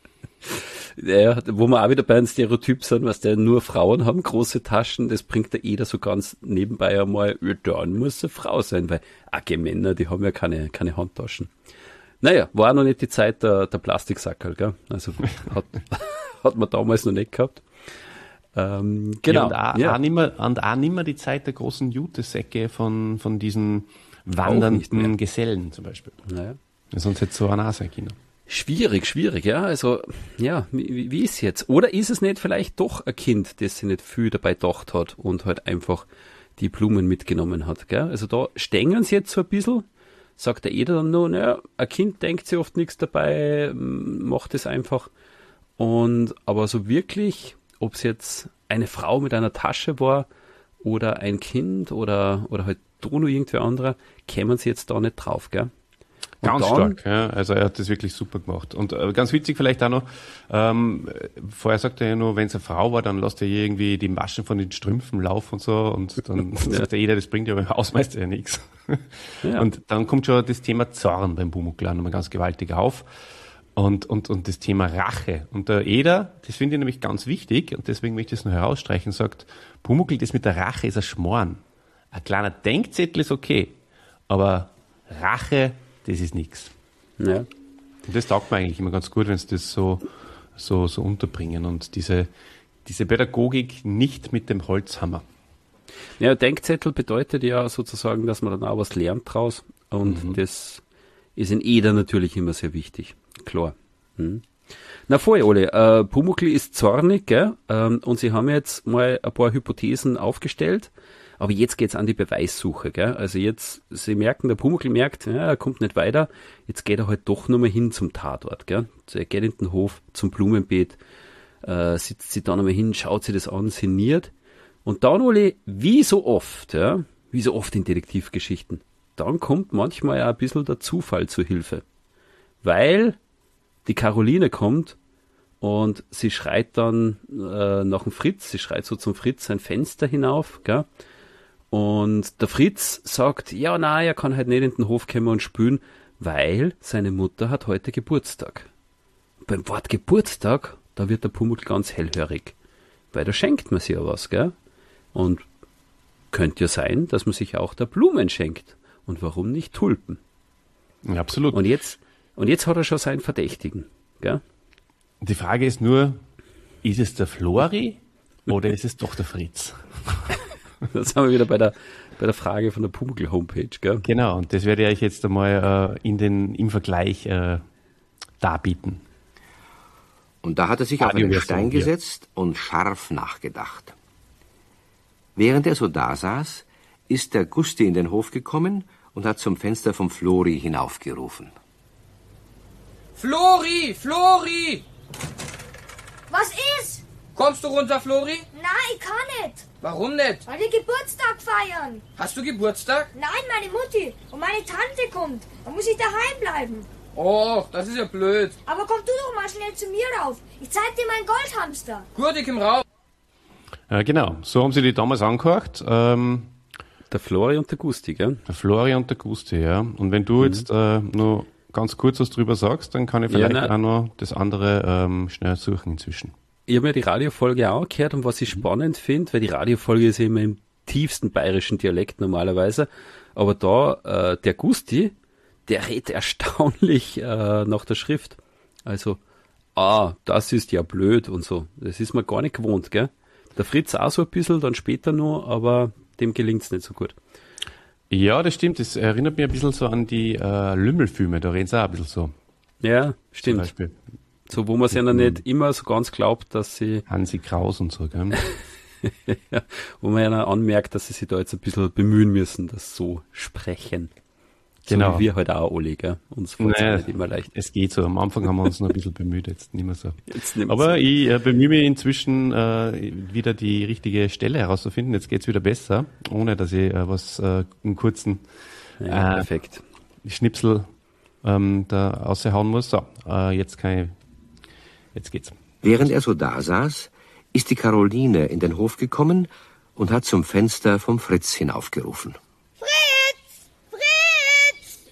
Ja, wo wir auch wieder bei einem Stereotyp sind, was der nur Frauen haben, große Taschen, das bringt der Eder so ganz nebenbei einmal, dann muss eine Frau sein, weil Männer, die haben ja keine Handtaschen. Naja, war noch nicht die Zeit der Plastiksackerl, gell? Also hat man damals noch nicht gehabt. Genau. Ja, und auch nicht mehr die Zeit der großen Jutesäcke von diesen wandernden Gesellen zum Beispiel. Naja. Sonst hätte es so auch sein können. Schwierig, ja. Also, ja, wie ist jetzt? Oder ist es nicht vielleicht doch ein Kind, das sich nicht viel dabei gedacht hat und halt einfach die Blumen mitgenommen hat, gell? Also da stängeln sie jetzt so ein bisschen, sagt der Eder dann nur, naja, ein Kind denkt sich oft nichts dabei, macht es einfach. Aber so wirklich, ob es jetzt eine Frau mit einer Tasche war oder ein Kind oder halt noch irgendwer anderer, kämen sie jetzt da nicht drauf, gell? Ganz stark, ja. Also er hat das wirklich super gemacht. Und ganz witzig vielleicht auch noch, vorher sagt er ja nur, wenn es eine Frau war, dann lässt er irgendwie die Maschen von den Strümpfen laufen und so. Und dann sagt er, das bringt ja beim Hausmeister ja nichts. Ja. Und dann kommt schon das Thema Zorn beim Pumuckl nochmal ganz gewaltig auf. Und das Thema Rache. Und der Eder, das finde ich nämlich ganz wichtig, und deswegen möchte ich es noch herausstreichen, sagt, Pumuckl, das mit der Rache ist ein Schmarrn. Ein kleiner Denkzettel ist okay, aber Rache, das ist nichts. Ja. Und das taugt mir eigentlich immer ganz gut, wenn sie das so unterbringen und diese Pädagogik nicht mit dem Holzhammer. Ja, Denkzettel bedeutet ja sozusagen, dass man dann auch was lernt draus und das ist in Eder natürlich immer sehr wichtig. Klar. Na voll, Ole. Pumuckl ist zornig, gell? Und sie haben jetzt mal ein paar Hypothesen aufgestellt. Aber jetzt geht's an die Beweissuche, gell? Also jetzt, sie merken, der Pumuckl merkt, ja, er kommt nicht weiter. Jetzt geht er halt doch nochmal hin zum Tatort, gell? Also er geht in den Hof zum Blumenbeet, sitzt sich da nochmal hin, schaut sich das an, sinniert. Und dann, Ole, wie so oft in Detektivgeschichten, dann kommt manchmal auch ein bisschen der Zufall zur Hilfe. Weil die Caroline kommt und sie schreit dann nach dem Fritz, sie schreit so zum Fritz sein Fenster hinauf, gell? Und der Fritz sagt, ja, nein, er kann halt nicht in den Hof kommen und spülen, weil seine Mutter hat heute Geburtstag. Beim Wort Geburtstag, da wird der Pumuckl ganz hellhörig, weil da schenkt man sich ja was, gell? Und könnte ja sein, dass man sich auch da Blumen schenkt. Und warum nicht Tulpen? Ja, absolut. Und jetzt hat er schon seinen Verdächtigen, gell? Die Frage ist nur, ist es der Flori oder ist es doch der Fritz? Da sind wir wieder bei der Frage von der Pumuckl-Homepage, gell? Genau, und das werde ich euch jetzt einmal im Vergleich darbieten. Und da hat er sich auf einen Stein gesetzt und scharf nachgedacht. Während er so dasaß, ist der Gusti in den Hof gekommen und hat zum Fenster vom Flori hinaufgerufen. Flori, Flori! Was ist? Kommst du runter, Flori? Nein, ich kann nicht. Warum nicht? Weil wir Geburtstag feiern. Hast du Geburtstag? Nein, meine Mutti und meine Tante kommt. Dann muss ich daheim bleiben. Oh, das ist ja blöd. Aber komm du doch mal schnell zu mir rauf. Ich zeig dir meinen Goldhamster. Gut, ich komm rauf. Genau, so haben sie die damals angehört. Der Flori und der Gusti, gell? Der Flori und der Gusti, ja. Und wenn du jetzt nur ganz kurz was drüber sagst, dann kann ich vielleicht auch noch das andere schnell suchen inzwischen. Ich habe mir die Radiofolge auch gehört und was ich spannend finde, weil die Radiofolge ist ja immer im tiefsten bayerischen Dialekt normalerweise, aber da der Gusti, der redet erstaunlich nach der Schrift. Also, das ist ja blöd und so. Das ist man gar nicht gewohnt, gell? Der Fritz auch so ein bisschen, dann später nur, aber dem gelingt's nicht so gut. Ja, das stimmt. Das erinnert mich ein bisschen so an die Lümmelfilme, da reden sie auch ein bisschen so. Ja, stimmt. Zum Beispiel. So, wo man es ja noch nicht immer so ganz glaubt, dass sie... Hansi Kraus und so, gell? Ja, wo man ja noch anmerkt, dass sie sich da jetzt ein bisschen bemühen müssen, das so sprechen. Genau. So wie wir halt auch alle, gell? Uns fällt es nicht immer leicht. Es geht so. Am Anfang haben wir uns noch ein bisschen bemüht, jetzt nicht mehr so. Jetzt nicht mehr Aber so. ich bemühe mich inzwischen wieder die richtige Stelle herauszufinden. Jetzt geht's wieder besser, ohne dass ich einen kurzen Perfekt. Schnipsel da raushauen muss. So, jetzt geht's. Während er so dasaß, ist die Caroline in den Hof gekommen und hat zum Fenster vom Fritz hinaufgerufen. Fritz! Fritz!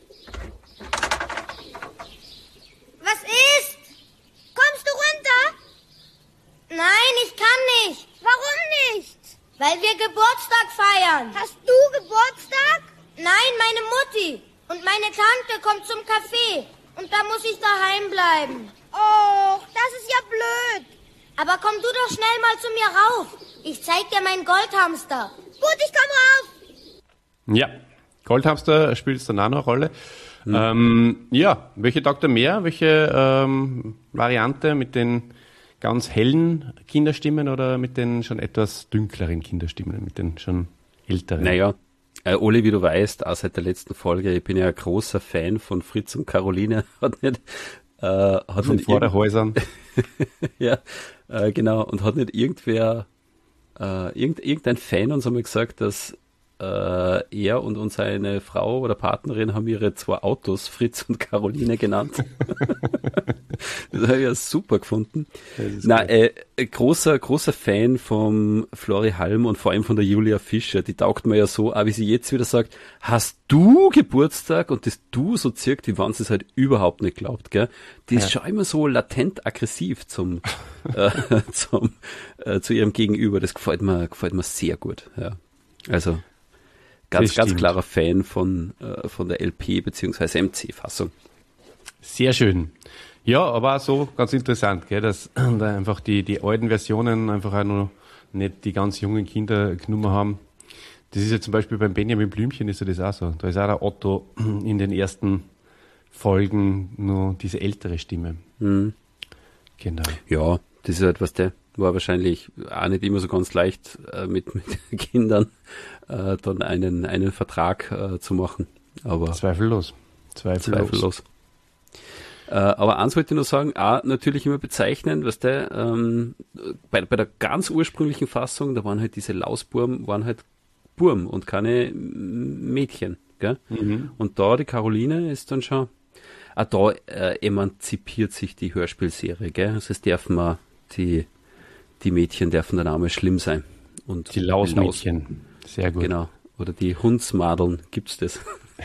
Was ist? Kommst du runter? Nein, ich kann nicht. Warum nicht? Weil wir Geburtstag feiern. Hast du Geburtstag? Nein, meine Mutti. Und meine Tante kommt zum Café. Und da muss ich daheim bleiben. Oh, das ist ja blöd. Aber komm du doch schnell mal zu mir rauf. Ich zeig dir meinen Goldhamster. Gut, ich komm rauf. Ja, Goldhamster spielt dann auch noch eine Rolle. Ja, welche taugt er mehr? Welche Variante mit den ganz hellen Kinderstimmen oder mit den schon etwas dünkleren Kinderstimmen, mit den schon älteren? Naja, Oli, wie du weißt, auch seit der letzten Folge, ich bin ja ein großer Fan von Fritz und Caroline. Hat von Vorderhäusern. Ja, genau. Und hat nicht irgendwer, irgendein Fan uns einmal gesagt, dass er und seine Frau oder Partnerin haben ihre 2 Autos, Fritz und Caroline, genannt. Das habe ich ja super gefunden. Großer Fan vom Flori Halm und vor allem von der Julia Fischer. Die taugt mir ja so, aber wie sie jetzt wieder sagt, hast du Geburtstag? Und das du so zirkt, wie wenn sie es halt überhaupt nicht glaubt, gell? Die ist schon immer so latent aggressiv zu ihrem Gegenüber. Das gefällt mir sehr gut, ja. Also, ganz klarer Fan von der LP bzw. MC-Fassung. Sehr schön. Ja, aber auch so ganz interessant, gell, dass da einfach die alten Versionen einfach auch noch nicht die ganz jungen Kinder genommen haben. Das ist ja zum Beispiel beim Benjamin Blümchen ist ja das auch so. Da ist auch der Otto in den ersten Folgen nur diese ältere Stimme. Mhm. Genau. Ja, das ist halt was, der war wahrscheinlich auch nicht immer so ganz leicht mit Kindern dann einen Vertrag zu machen. Aber Zweifellos. Aber eins wollte ich nur sagen, auch natürlich immer bezeichnen, was bei der ganz ursprünglichen Fassung, da waren halt diese Lausburm, waren halt Burm und keine Mädchen, gell? Mhm. Und da die Caroline ist dann schon, auch da emanzipiert sich die Hörspielserie, gell? Also es dürfen mal die Mädchen dürfen dann auch mal schlimm sein. Und die Lausmädchen, sehr gut. Genau. Oder die Hundsmadeln, gibt's das?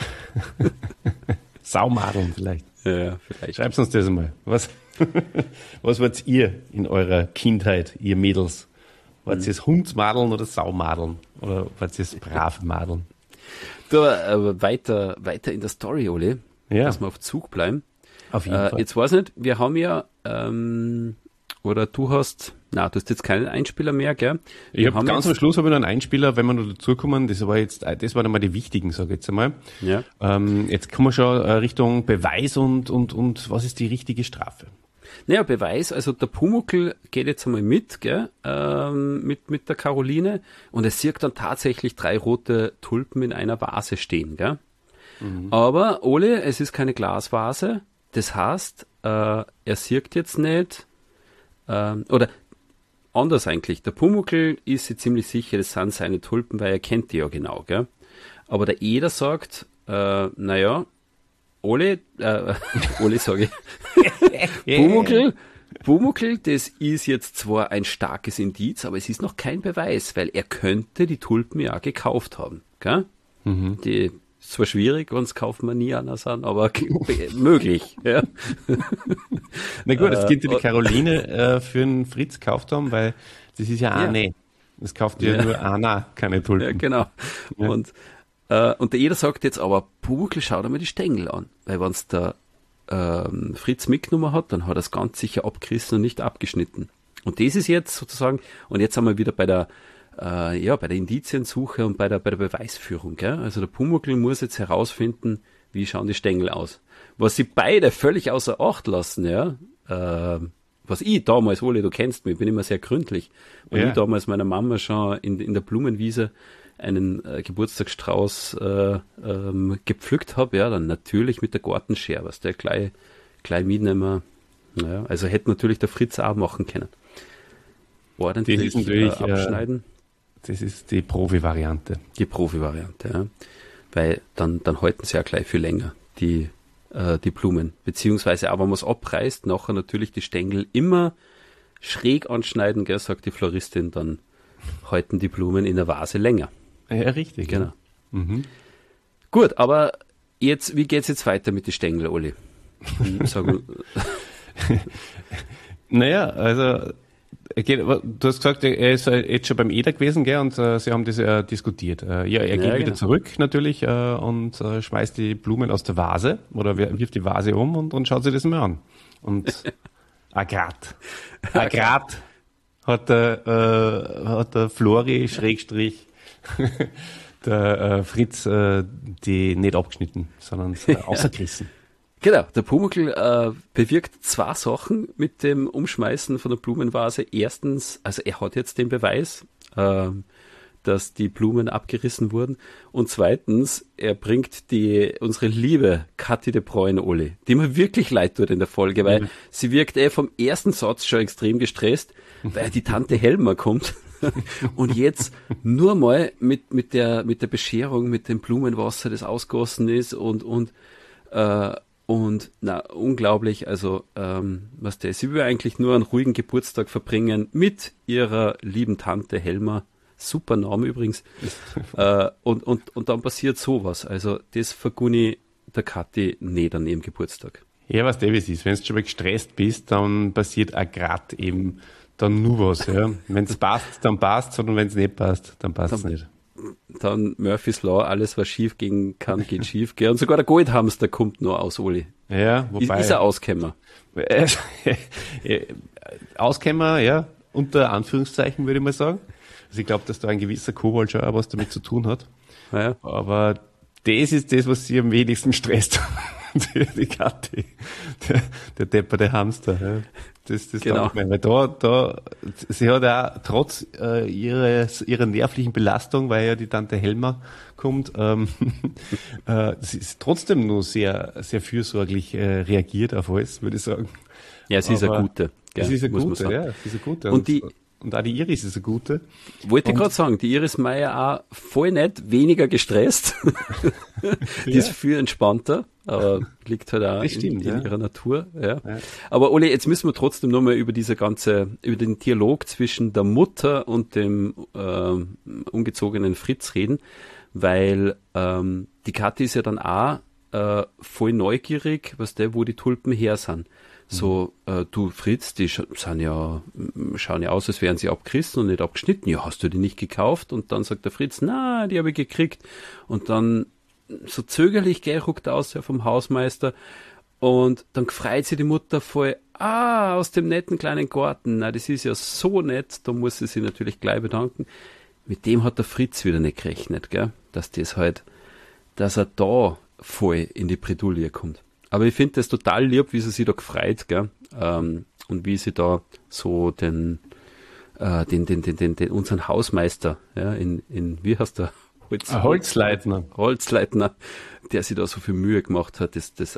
Saumadeln vielleicht. Ja, vielleicht. Schreibt uns das mal. Was wart ihr in eurer Kindheit, ihr Mädels? Wart ihr es Hundsmadeln oder Saumadeln? Oder wart ihr es brave Madeln? Du, aber weiter in der Story, Oli, dass wir auf Zug bleiben. Auf jeden Fall. Jetzt weiß ich nicht, wir haben ja, oder du hast Na, du hast jetzt keinen Einspieler mehr, gell? Ich habe ganz am Schluss noch einen Einspieler, wenn wir noch dazukommen. Das waren einmal die wichtigen, sage ich jetzt einmal. Ja. Jetzt kommen wir schon Richtung Beweis und was ist die richtige Strafe? Naja, Beweis, also der Pumuckl geht jetzt einmal mit, gell, mit der Caroline, und er sieht dann tatsächlich 3 rote Tulpen in einer Vase stehen, gell. Aber, Ole, es ist keine Glasvase, das heißt, er sieht jetzt nicht, oder anders eigentlich, der Pumuckl ist sich ziemlich sicher, das sind seine Tulpen, weil er kennt die ja genau, gell. Aber der Eder sagt, naja, Ole sage ich, Pumuckl, das ist jetzt zwar ein starkes Indiz, aber es ist noch kein Beweis, weil er könnte die Tulpen ja gekauft haben, gell? Die ist zwar schwierig, sonst kaufen wir nie anders an, aber möglich, ja. Na gut, es könnte die Caroline für den Fritz gekauft haben, weil das ist ja eine. Das kauft ja nur einer, keine Tulpen. Ja, genau. Ja. Und der Eder sagt jetzt aber, Pumuckl, schau dir mal die Stängel an. Weil wenn es der Fritz mitgenommen hat, dann hat er es ganz sicher abgerissen und nicht abgeschnitten. Und das ist jetzt sozusagen, und jetzt sind wir wieder bei der Indiziensuche und bei der Beweisführung. Gell? Also der Pumuckl muss jetzt herausfinden, wie schauen die Stängel aus. Was sie beide völlig außer Acht lassen, ja, was ich damals, Ole, du kennst mich, bin immer sehr gründlich, weil ich damals meiner Mama schon in der Blumenwiese einen Geburtstagsstrauß gepflückt habe, ja, dann natürlich mit der Gartenschere, was der gleich mitnehmen. Ja, also hätte natürlich der Fritz auch machen können. Ordentlich abschneiden. Das ist die Profi-Variante. Die Profi-Variante, ja. Weil dann halten sie ja gleich viel länger, die Blumen. Beziehungsweise auch, wenn man es abreißt, nachher natürlich die Stängel immer schräg anschneiden, gell, sagt die Floristin, dann halten die Blumen in der Vase länger. Ja, richtig. Genau. Ja. Gut, aber jetzt, wie geht's jetzt weiter mit den Stängel, Oli? Naja, also du hast gesagt, er ist jetzt schon beim Eder gewesen, gell, und sie haben das diskutiert. Er geht wieder zurück natürlich und schmeißt die Blumen aus der Vase oder wirft die Vase um und schaut sich das mal an. Und Agrat hat der Flori Schrägstrich der Fritz die nicht abgeschnitten, sondern ausgerissen. Genau, der Pumuckl bewirkt 2 Sachen mit dem Umschmeißen von der Blumenvase. Erstens, also er hat jetzt den Beweis, dass die Blumen abgerissen wurden. Und zweitens, er bringt unsere liebe Kathi de Bruyne, Oli, die mir wirklich leid tut in der Folge, weil sie wirkt vom ersten Satz schon extrem gestresst, weil die Tante Helma kommt. Und jetzt nur mal mit der Bescherung, mit dem Blumenwasser, das ausgossen ist und unglaublich, also sie will eigentlich nur einen ruhigen Geburtstag verbringen mit ihrer lieben Tante Helma, super Name übrigens, und dann passiert sowas, also das vergunni der Kathi nicht an ihrem Geburtstag. Ja, was Davis ist, wenn du schon mal gestresst bist, dann passiert auch grad eben dann nur was, ja. Wenn es passt, dann passt, sondern wenn es nicht passt, dann passt es nicht. Dann Murphy's Law, alles was schief gehen kann, geht schief. Gell? Und sogar der Goldhamster kommt noch aus, Oli. Ja, wobei. Ist er Auskämmer? Auskämmer, ja, unter Anführungszeichen würde ich mal sagen. Also ich glaube, dass da ein gewisser Kobold schon auch was damit zu tun hat. Ja. Aber das ist das, was sie am wenigsten stresst. Die Kathi, der depperte Hamster. Ja. Das genau. Weil sie hat auch trotz ihrer nervlichen Belastung, weil ja die Tante Helma kommt, sie ist trotzdem nur sehr, sehr fürsorglich reagiert auf alles, würde ich sagen. Ja, sie ist eine gute. Sie ist eine gute, ja. Sie ist eine gute. Und auch die Iris ist eine gute. Wollte ich gerade sagen, die Iris Meier auch voll nett, weniger gestresst. Die ist viel entspannter, aber liegt halt auch in ihrer Natur. Ja. Aber Oli, jetzt müssen wir trotzdem nochmal über den Dialog zwischen der Mutter und dem ungezogenen Fritz reden, weil die Kathi ist ja dann auch voll neugierig, wo die Tulpen her sind. So, du Fritz, die schauen ja aus, als wären sie abgerissen und nicht abgeschnitten. Ja, hast du die nicht gekauft? Und dann sagt der Fritz, na, die habe ich gekriegt. Und dann so zögerlich, ruckt aus vom Hausmeister. Und dann freut sich die Mutter voll, aus dem netten kleinen Garten. Na, das ist ja so nett, da muss sie sich natürlich gleich bedanken. Mit dem hat der Fritz wieder nicht gerechnet, gell? Dass er da voll in die Bredouille kommt. Aber ich finde das total lieb, wie sie sich da gefreut, gell? Und wie sie da so den unseren Hausmeister, ja, wie heißt der? Holzleitner, der sich da so viel Mühe gemacht hat, das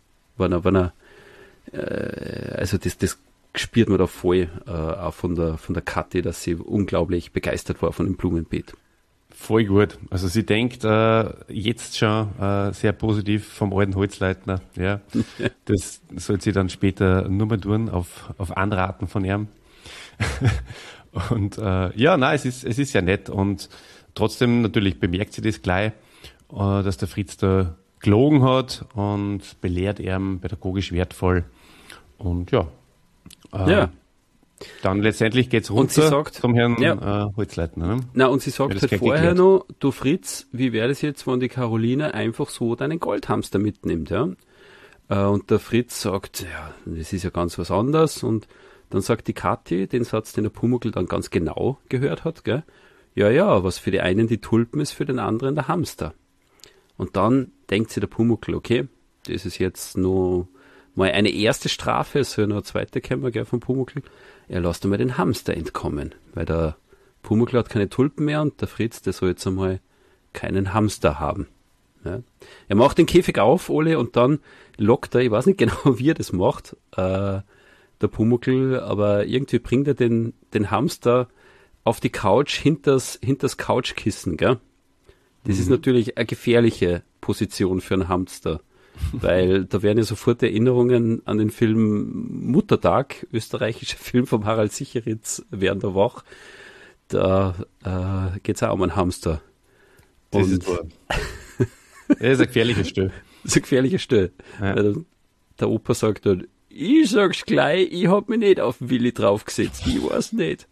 spürt man da voll, auch von der Kathi, dass sie unglaublich begeistert war von dem Blumenbeet. Voll gut. Also sie denkt jetzt schon sehr positiv vom alten Holzleitner. Ja, das soll sie dann später nur mal tun, auf Anraten von ihm. Und es ist ja nett. Und trotzdem natürlich bemerkt sie das gleich, dass der Fritz da gelogen hat und belehrt ihn pädagogisch wertvoll. Und dann letztendlich geht's runter und sie sagt, zum Herrn Holzleitner. Ne? Na, und sie sagt halt vorher noch, du Fritz, wie wäre es jetzt, wenn die Caroline einfach so deinen Goldhamster mitnimmt, ja? Und der Fritz sagt, ja, das ist ja ganz was anderes. Und dann sagt die Kathi den Satz, den der Pumuckl dann ganz genau gehört hat, gell? Ja, was für die einen die Tulpen ist, für den anderen der Hamster. Und dann denkt sich der Pumuckl, okay, das ist jetzt nur mal eine erste Strafe, es soll noch eine zweite kommen, gell, vom Pumuckl. Er lässt einmal den Hamster entkommen, weil der Pumuckl hat keine Tulpen mehr und der Fritz, der soll jetzt einmal keinen Hamster haben. Ja. Er macht den Käfig auf, Ole, und dann lockt er, ich weiß nicht genau, wie er das macht, der Pumuckl, aber irgendwie bringt er den Hamster auf die Couch hinters Couchkissen, gell? Das ist natürlich eine gefährliche Position für einen Hamster, weil da werden ja sofort Erinnerungen an den Film Muttertag, österreichischer Film von Harald Sicheritz, werden da wach. Da geht's auch um einen Hamster. Das ist wahr. Das ist ein gefährliches Stück. Das ist ein gefährliches Stück. Ja. Der Opa sagt dann, ich sag's gleich, ich hab mich nicht auf den Willi draufgesetzt, ich weiß nicht.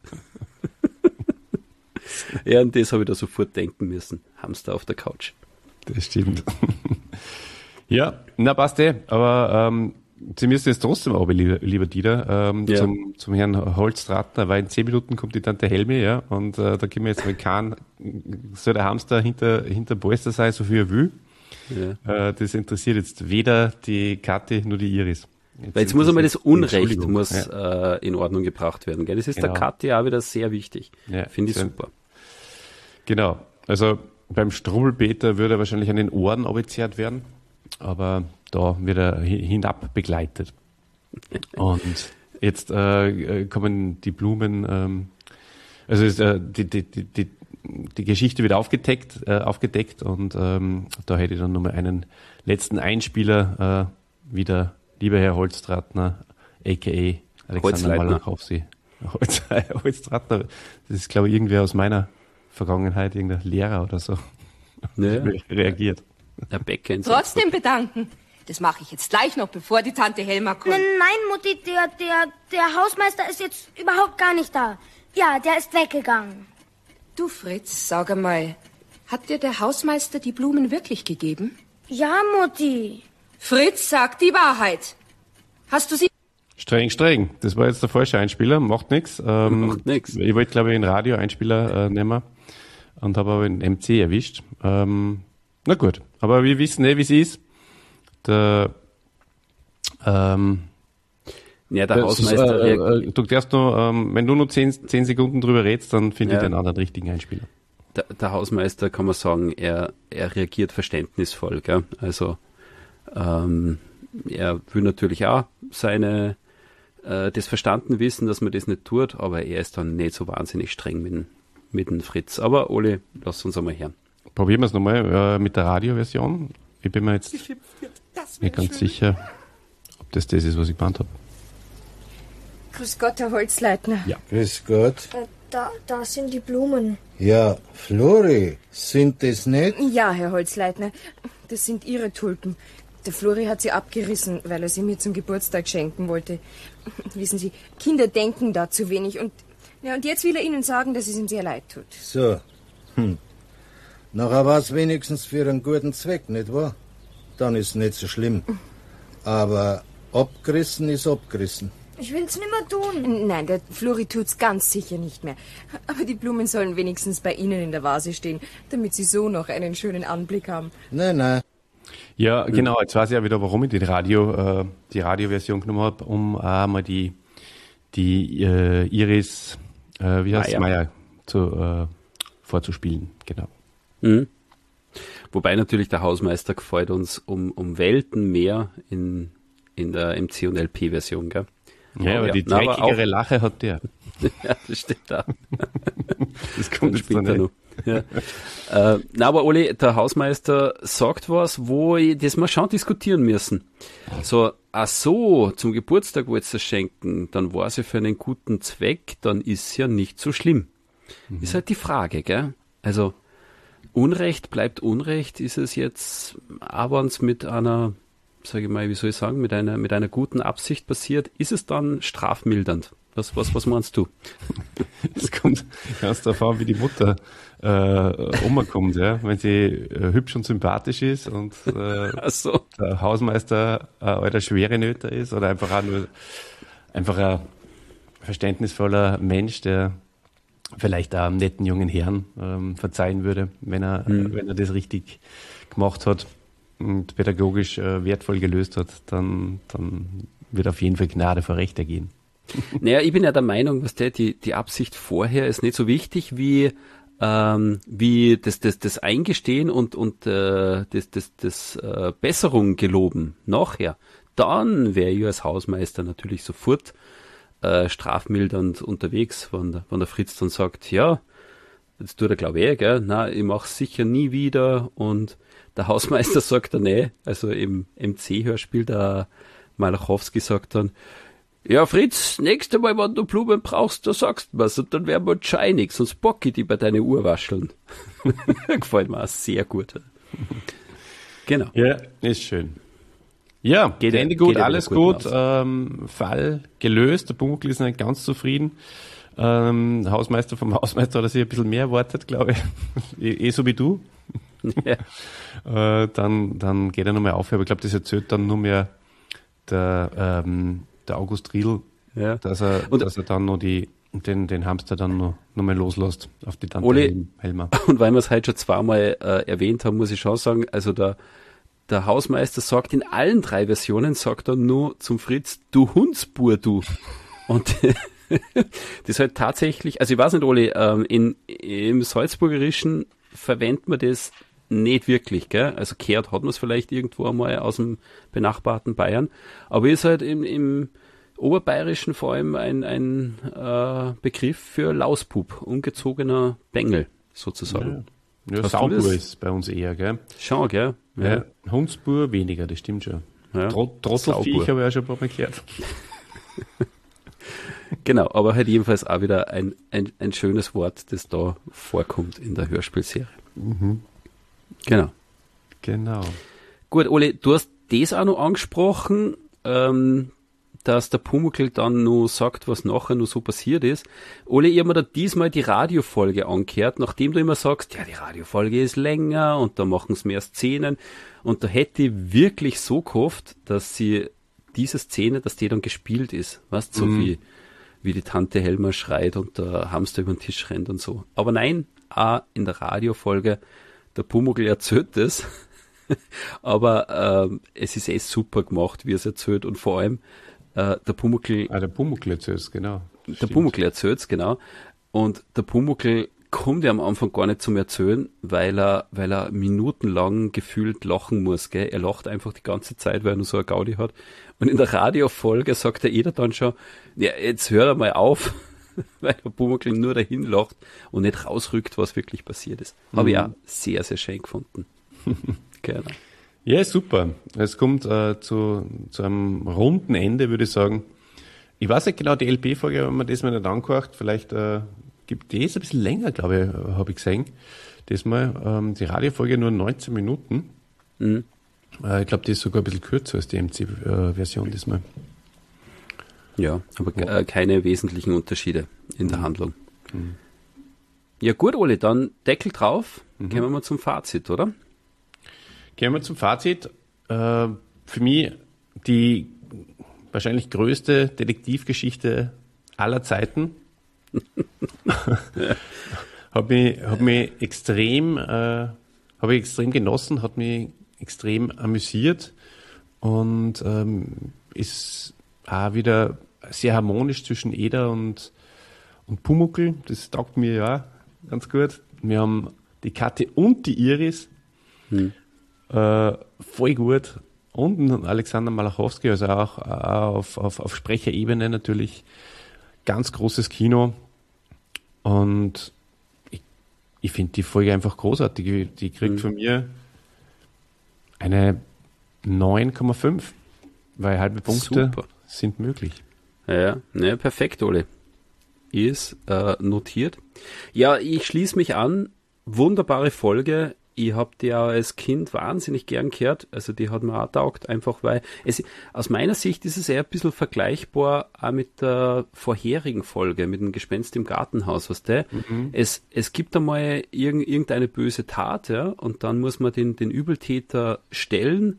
Ja, und das habe ich da sofort denken müssen. Hamster auf der Couch. Das stimmt. Ja, na passt aber Sie müssen jetzt trotzdem aber, lieber Dieter, zum Herrn Holztrattner, weil in 10 Minuten kommt die Tante Helmi, ja, und da können wir jetzt mal keinen, soll der Hamster hinter Polster sein, so viel er will. Ja. Das interessiert jetzt weder die Kathi noch die Iris. Jetzt muss einmal das Unrecht in Ordnung gebracht werden. Gell? Das ist der Kathi auch wieder sehr wichtig. Ja, finde ich super. Genau. Also beim Strubbelpeter würde er wahrscheinlich an den Ohren abgezehrt werden, aber da wird er hinab begleitet. Und jetzt kommen die Blumen, die Geschichte wird aufgedeckt und da hätte ich dann nochmal einen letzten Einspieler wieder. Lieber Herr Holztrattner, a.k.a. Alexander Malachowski. Holztrattner, das ist, glaube ich, irgendwer aus meiner Vergangenheit, irgendein Lehrer oder so, reagiert. Der Bäcker. Trotzdem bedanken. Das mache ich jetzt gleich noch, bevor die Tante Helma kommt. Nein, Mutti, der Hausmeister ist jetzt überhaupt gar nicht da. Ja, der ist weggegangen. Du, Fritz, sag einmal, hat dir der Hausmeister die Blumen wirklich gegeben? Ja, Mutti. Fritz, sag die Wahrheit. Hast du sie... Streng. Das war jetzt der falsche Einspieler, macht nichts. Macht nichts. Ich wollte, glaube ich, einen Radio-Einspieler nehmen und habe aber einen MC erwischt. Na gut, aber wir wissen wie es ist. Der Hausmeister... du darfst noch, wenn du nur 10 Sekunden drüber redest, dann finde ich den anderen richtigen Einspieler. Der Hausmeister, kann man sagen, er reagiert verständnisvoll, gell? Also er will natürlich auch das verstanden wissen, dass man das nicht tut, aber er ist dann nicht so wahnsinnig streng mit dem Fritz. Aber Ole, lass uns einmal hören. Probieren wir es nochmal mit der Radioversion. Ich bin mir jetzt nicht ganz sicher, ob das ist, was ich gemeint habe. Grüß Gott, Herr Holzleitner. Ja. Grüß Gott. Da sind die Blumen. Ja, Flori, sind das nicht? Ja, Herr Holzleitner, das sind Ihre Tulpen. Der Flori hat sie abgerissen, weil er sie mir zum Geburtstag schenken wollte. Wissen Sie, Kinder denken da zu wenig und jetzt will er Ihnen sagen, dass es ihm sehr leid tut. So. Nachher war es wenigstens für einen guten Zweck, nicht wahr? Dann ist es nicht so schlimm. Aber Abgerissen ist abgerissen. Ich will's nicht mehr tun. Nein, der Flori tut's ganz sicher nicht mehr. Aber die Blumen sollen wenigstens bei Ihnen in der Vase stehen, damit Sie so noch einen schönen Anblick haben. Nein. Ja, genau. Jetzt weiß ich ja wieder, warum ich die Radioversion genommen habe, um auch mal die Iris, wie heißt Meier, vorzuspielen. Genau. Mhm. Wobei natürlich der Hausmeister gefällt uns um Welten mehr in der MC- und LP-Version, gell? Ja, aber die dreckigere Lache hat der. Ja, das steht da. Das kommt später noch. Ja. Aber Oli, der Hausmeister sagt was, wo das wir schon diskutieren müssen. So, zum Geburtstag wollt ihr schenken, dann war es ja für einen guten Zweck, dann ist ja nicht so schlimm. Ist halt die Frage, gell? Also, Unrecht bleibt Unrecht, ist es jetzt, auch wenn es mit einer, sage ich mal, wie soll ich sagen, mit einer guten Absicht passiert, ist es dann strafmildernd? Was meinst du? Es kommt ganz darauf an, wie die Mutter umkommt, ja. Wenn sie hübsch und sympathisch ist und der Hausmeister ein alter Schwerenöter ist oder einfach ein verständnisvoller Mensch, der vielleicht auch einem netten jungen Herrn verzeihen würde, wenn er das richtig gemacht hat und pädagogisch wertvoll gelöst hat, dann wird auf jeden Fall Gnade vor Recht ergehen. Naja, ich bin ja der Meinung, dass die Absicht vorher ist nicht so wichtig wie das Eingestehen und das Besserung geloben nachher. Dann wäre ich als Hausmeister natürlich sofort strafmildernd unterwegs, wenn der Fritz dann sagt, ja, jetzt tut er glaube ich, gell, na, ich mach's sicher nie wieder, und der Hausmeister sagt dann, nee, also im MC-Hörspiel, der Malachowski sagt dann, ja, Fritz, nächstes Mal, wenn du Blumen brauchst, da sagst du was, und dann werden wir uns schon einig, sonst bock ich die bei deine Uhr wascheln. Gefällt mir auch sehr gut. Genau. Ja, ist schön. Ja, geht Ende gut, alles gut. Fall gelöst, der Pumuckl ist nicht ganz zufrieden. Hausmeister vom Hausmeister hat sich ein bisschen mehr erwartet, glaube ich. So wie du. Ja. Dann geht er nochmal auf, aber ich glaube, das erzählt dann nur mehr der August Riedl, ja, dass er dann noch den Hamster dann noch mal loslässt auf die Tante Helma. Und weil wir es heute schon zweimal erwähnt haben, muss ich schon sagen, also der Hausmeister sagt in allen 3 Versionen, sagt er nur zum Fritz, du Hundsbur, du. Und das ist halt tatsächlich, also ich weiß nicht, Oli, im Salzburgerischen verwendet man das nicht wirklich, gell? Also gehört hat man es vielleicht irgendwo einmal aus dem benachbarten Bayern, aber ist halt im Oberbayerischen vor allem ein Begriff für Lausbub, ungezogener Bengel sozusagen. Ja, Sauber ist bei uns eher, gell? Schon, gell? Ja. Hundsbur weniger, das stimmt schon. Ja. Trottelviech habe ich auch schon ein paar Mal gehört. Genau, aber halt jedenfalls auch wieder ein schönes Wort, das da vorkommt in der Hörspielserie. Mhm. Genau. Gut, Oli, du hast das auch noch angesprochen, dass der Pumuckl dann noch sagt, was nachher noch so passiert ist. Oli, ich habe mir da diesmal die Radiofolge angehört, nachdem du immer sagst, ja, die Radiofolge ist länger und da machen sie mehr Szenen. Und da hätte ich wirklich so gehofft, dass sie diese Szene, dass die dann gespielt ist. Weißt du, so wie die Tante Helma schreit und der Hamster über den Tisch rennt und so. Aber nein, auch in der Radiofolge, der Pumuckl erzählt das. Aber es ist super gemacht, wie er es erzählt, und vor allem der Pumuckl erzählt es, genau. Der Pumuckl erzählt es, genau. Und der Pumuckl kommt ja am Anfang gar nicht zum Erzählen, weil er minutenlang gefühlt lachen muss, gell. Er lacht einfach die ganze Zeit, weil er nur so eine Gaudi hat. Und in der Radiofolge sagt der Eder dann schon, ja, jetzt hör mal auf, weil der Pumuckl nur dahin lacht und nicht rausrückt, was wirklich passiert ist. Habe ich auch sehr, sehr schön gefunden. Genau. Ja, super. Es kommt zu einem runden Ende, würde ich sagen. Ich weiß nicht genau, die LP-Folge, wenn man das mal nicht angehört, vielleicht gibt es ein bisschen länger, glaube ich, habe ich gesehen. Diesmal die Radiofolge nur 19 Minuten. Mhm. Ich glaube, die ist sogar ein bisschen kürzer als die MC-Version diesmal. Ja, aber keine wesentlichen Unterschiede in der Handlung. Mhm. Ja gut, Oli, dann Deckel drauf. Gehen wir mal zum Fazit, oder? Gehen wir zum Fazit. Für mich die wahrscheinlich größte Detektivgeschichte aller Zeiten. Habe mich extrem genossen, hat mich extrem amüsiert und ist auch wieder sehr harmonisch zwischen Eder und Pumuckl. Das taugt mir ja ganz gut. Wir haben die Kathi und die Iris. Voll gut. Und Alexander Malachowski, also auch auf Sprecherebene natürlich. Ganz großes Kino. Und ich finde die Folge einfach großartig. Die kriegt von mir eine 9,5, weil halbe Punkte sind möglich. Ja, ne, perfekt, Ole. Ist notiert. Ja, ich schließe mich an. Wunderbare Folge. Ich habe die auch als Kind wahnsinnig gern gehört. Also die hat mir auch taugt, einfach weil aus meiner Sicht ist es eher ein bisschen vergleichbar auch mit der vorherigen Folge, mit dem Gespenst im Gartenhaus, weißt du? Es gibt einmal irgendeine böse Tat, ja, und dann muss man den Übeltäter stellen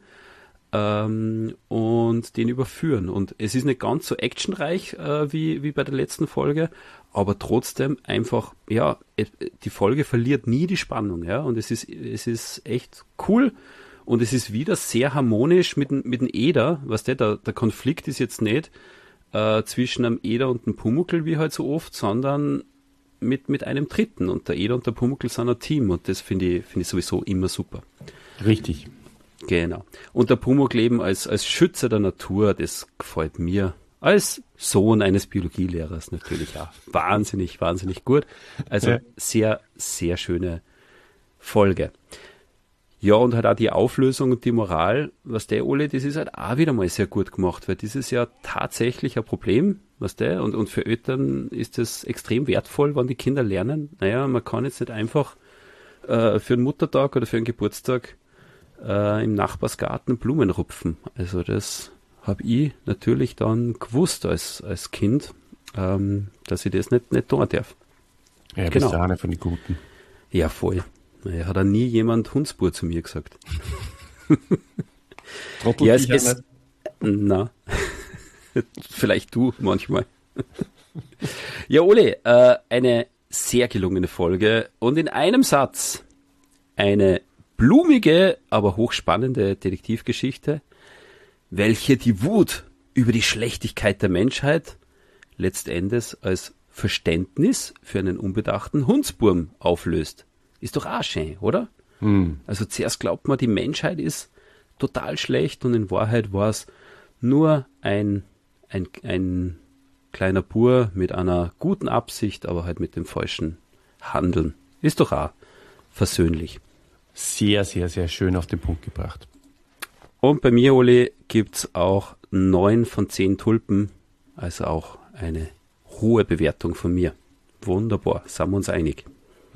und den überführen. Und es ist nicht ganz so actionreich wie bei der letzten Folge, aber trotzdem einfach, ja, die Folge verliert nie die Spannung, ja, und es ist echt cool und es ist wieder sehr harmonisch mit dem Eder, weißt du, der Konflikt ist jetzt nicht zwischen einem Eder und einem Pumuckl wie halt so oft, sondern mit einem Dritten, und der Eder und der Pumuckl sind ein Team und das finde ich sowieso immer super. Richtig. Genau. Und der Pumuckl eben als Schützer der Natur, das gefällt mir. Als Sohn eines Biologielehrers natürlich auch. Wahnsinnig, wahnsinnig gut. Also sehr, sehr schöne Folge. Ja, und halt auch die Auflösung und die Moral, was der Ole, das ist halt auch wieder mal sehr gut gemacht, weil das ist ja tatsächlich ein Problem, was der, und für Eltern ist das extrem wertvoll, wenn die Kinder lernen. Naja, man kann jetzt nicht einfach für einen Muttertag oder für einen Geburtstag im Nachbarsgarten Blumen rupfen. Also das habe ich natürlich dann gewusst als Kind, dass ich das nicht tun darf. Ja, bist du einer von den Guten. Ja, voll. Ja, hat auch nie jemand Hundsbur zu mir gesagt. Ja, es ist... Na, vielleicht du manchmal. Ja, Ole, eine sehr gelungene Folge und in einem Satz eine blumige, aber hochspannende Detektivgeschichte, welche die Wut über die Schlechtigkeit der Menschheit letztendlich als Verständnis für einen unbedachten Hundsburm auflöst. Ist doch auch schön, oder? Also zuerst glaubt man, die Menschheit ist total schlecht und in Wahrheit war es nur ein kleiner Bur mit einer guten Absicht, aber halt mit dem falschen Handeln. Ist doch auch versöhnlich. Sehr, sehr, sehr schön auf den Punkt gebracht. Und bei mir, Ole, gibt's auch 9 von 10 Tulpen, also auch eine hohe Bewertung von mir. Wunderbar, sind wir uns einig.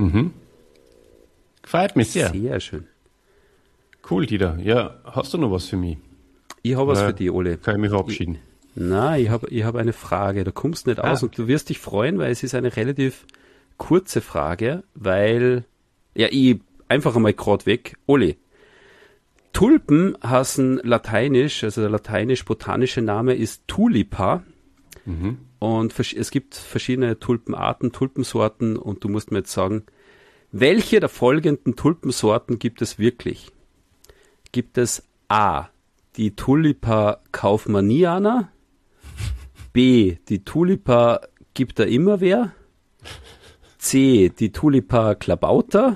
Gefällt mich sehr. Sehr schön. Cool, Dieter. Ja, hast du noch was für mich? Ich habe was für dich, Ole. Kann ich mich verabschieden? Nein, ich hab eine Frage. Da kommst du nicht aus und du wirst dich freuen, weil es ist eine relativ kurze Frage, weil, ja, ich einfach einmal gerade weg. Ole, Tulpen heißen lateinisch, also der lateinisch-botanische Name ist Tulipa. Und es gibt verschiedene Tulpenarten, Tulpensorten und du musst mir jetzt sagen, welche der folgenden Tulpensorten gibt es wirklich? Gibt es A, die Tulipa kaufmanniana, B, die Tulipa gibt da immer wer, C, die Tulipa klabauter,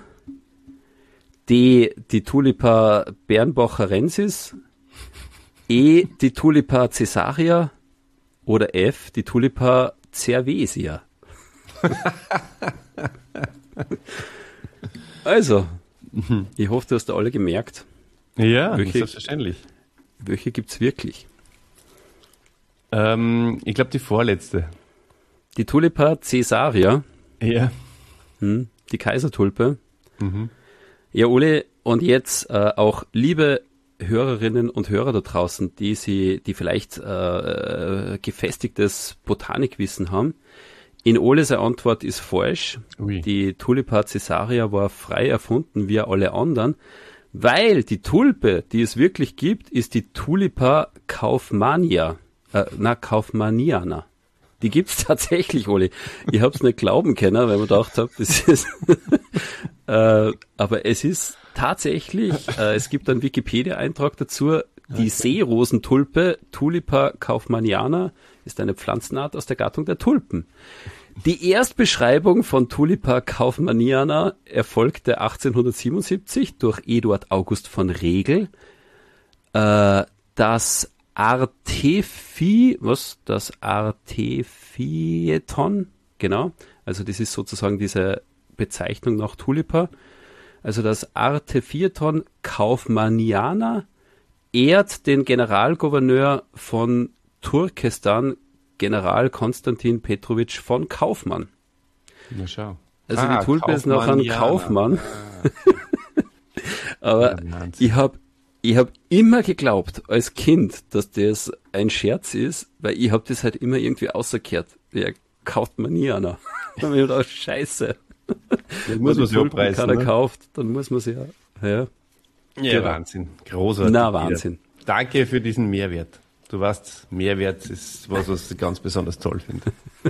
D, die Tulipa bernbacherensis, E, die Tulipa caesaria oder F, die Tulipa cervesia. Also, ich hoffe, du hast da alle gemerkt. Ja, selbstverständlich. Welche gibt's wirklich? Ich glaube, die vorletzte. Die Tulipa caesaria. Ja. Die Kaisertulpe. Ja, Ole, und jetzt auch liebe Hörerinnen und Hörer da draußen, die vielleicht gefestigtes Botanikwissen haben. In Ole seine Antwort ist falsch. Ui. Die Tulipa caesaria war frei erfunden wie alle anderen, weil die Tulpe, die es wirklich gibt, ist die Tulipa kaufmannia. Kaufmanniana. Die gibt's tatsächlich, Oli. Ich hab's nicht glauben können, weil ich gedacht habe, das ist... aber es ist tatsächlich, es gibt einen Wikipedia-Eintrag dazu, die Seerosentulpe, Tulipa kaufmanniana, ist eine Pflanzenart aus der Gattung der Tulpen. Die Erstbeschreibung von Tulipa kaufmanniana erfolgte 1877 durch Eduard August von Regel. Das Artefieton, genau, also das ist sozusagen diese Bezeichnung nach Tulipa, also das Artefieton kaufmanniana ehrt den Generalgouverneur von Turkestan, General Konstantin Petrowitsch von Kaufmann. Na schau. Also die Tulpe ist noch ein Kaufmann. Aber ich hab immer geglaubt, als Kind, dass das ein Scherz ist, weil ich habe das halt immer irgendwie ausgekehrt. Ja, kauft man nie einer. Dann habe ich gedacht, scheiße. Dann muss man sie abreißen. Keiner kauft, dann muss man sie ja. Ja, Wahnsinn. Großartig. Na, Wahnsinn. Danke für diesen Mehrwert. Du weißt, Mehrwert ist was ich ganz besonders toll finde.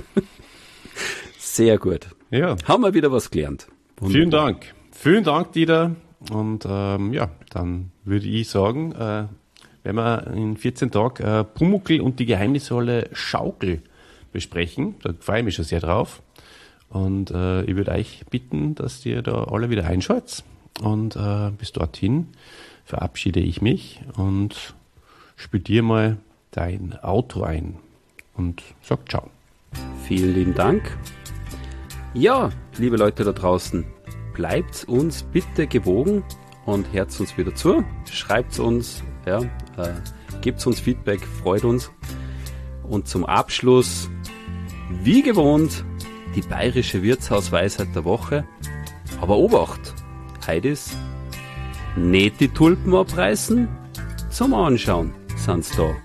Sehr gut. Ja. Haben wir wieder was gelernt. Wunderbar. Vielen Dank. Vielen Dank, Dieter. Und dann würde ich sagen, wenn wir in 14 Tagen Pumuckl und die geheimnisvolle Schaukel besprechen, da freue ich mich schon sehr drauf. Und ich würde euch bitten, dass ihr da alle wieder einschaltet. Und bis dorthin verabschiede ich mich und spiel dir mal dein Outro ein und sag ciao. Vielen lieben Dank. Ja, liebe Leute da draußen, bleibt uns bitte gewogen und hört uns wieder zu. Schreibt uns, gebt uns Feedback, freut uns. Und zum Abschluss, wie gewohnt, die bayerische Wirtshausweisheit der Woche. Aber Obacht, heute ist nicht die Tulpen abreißen, zum Anschauen sind's da.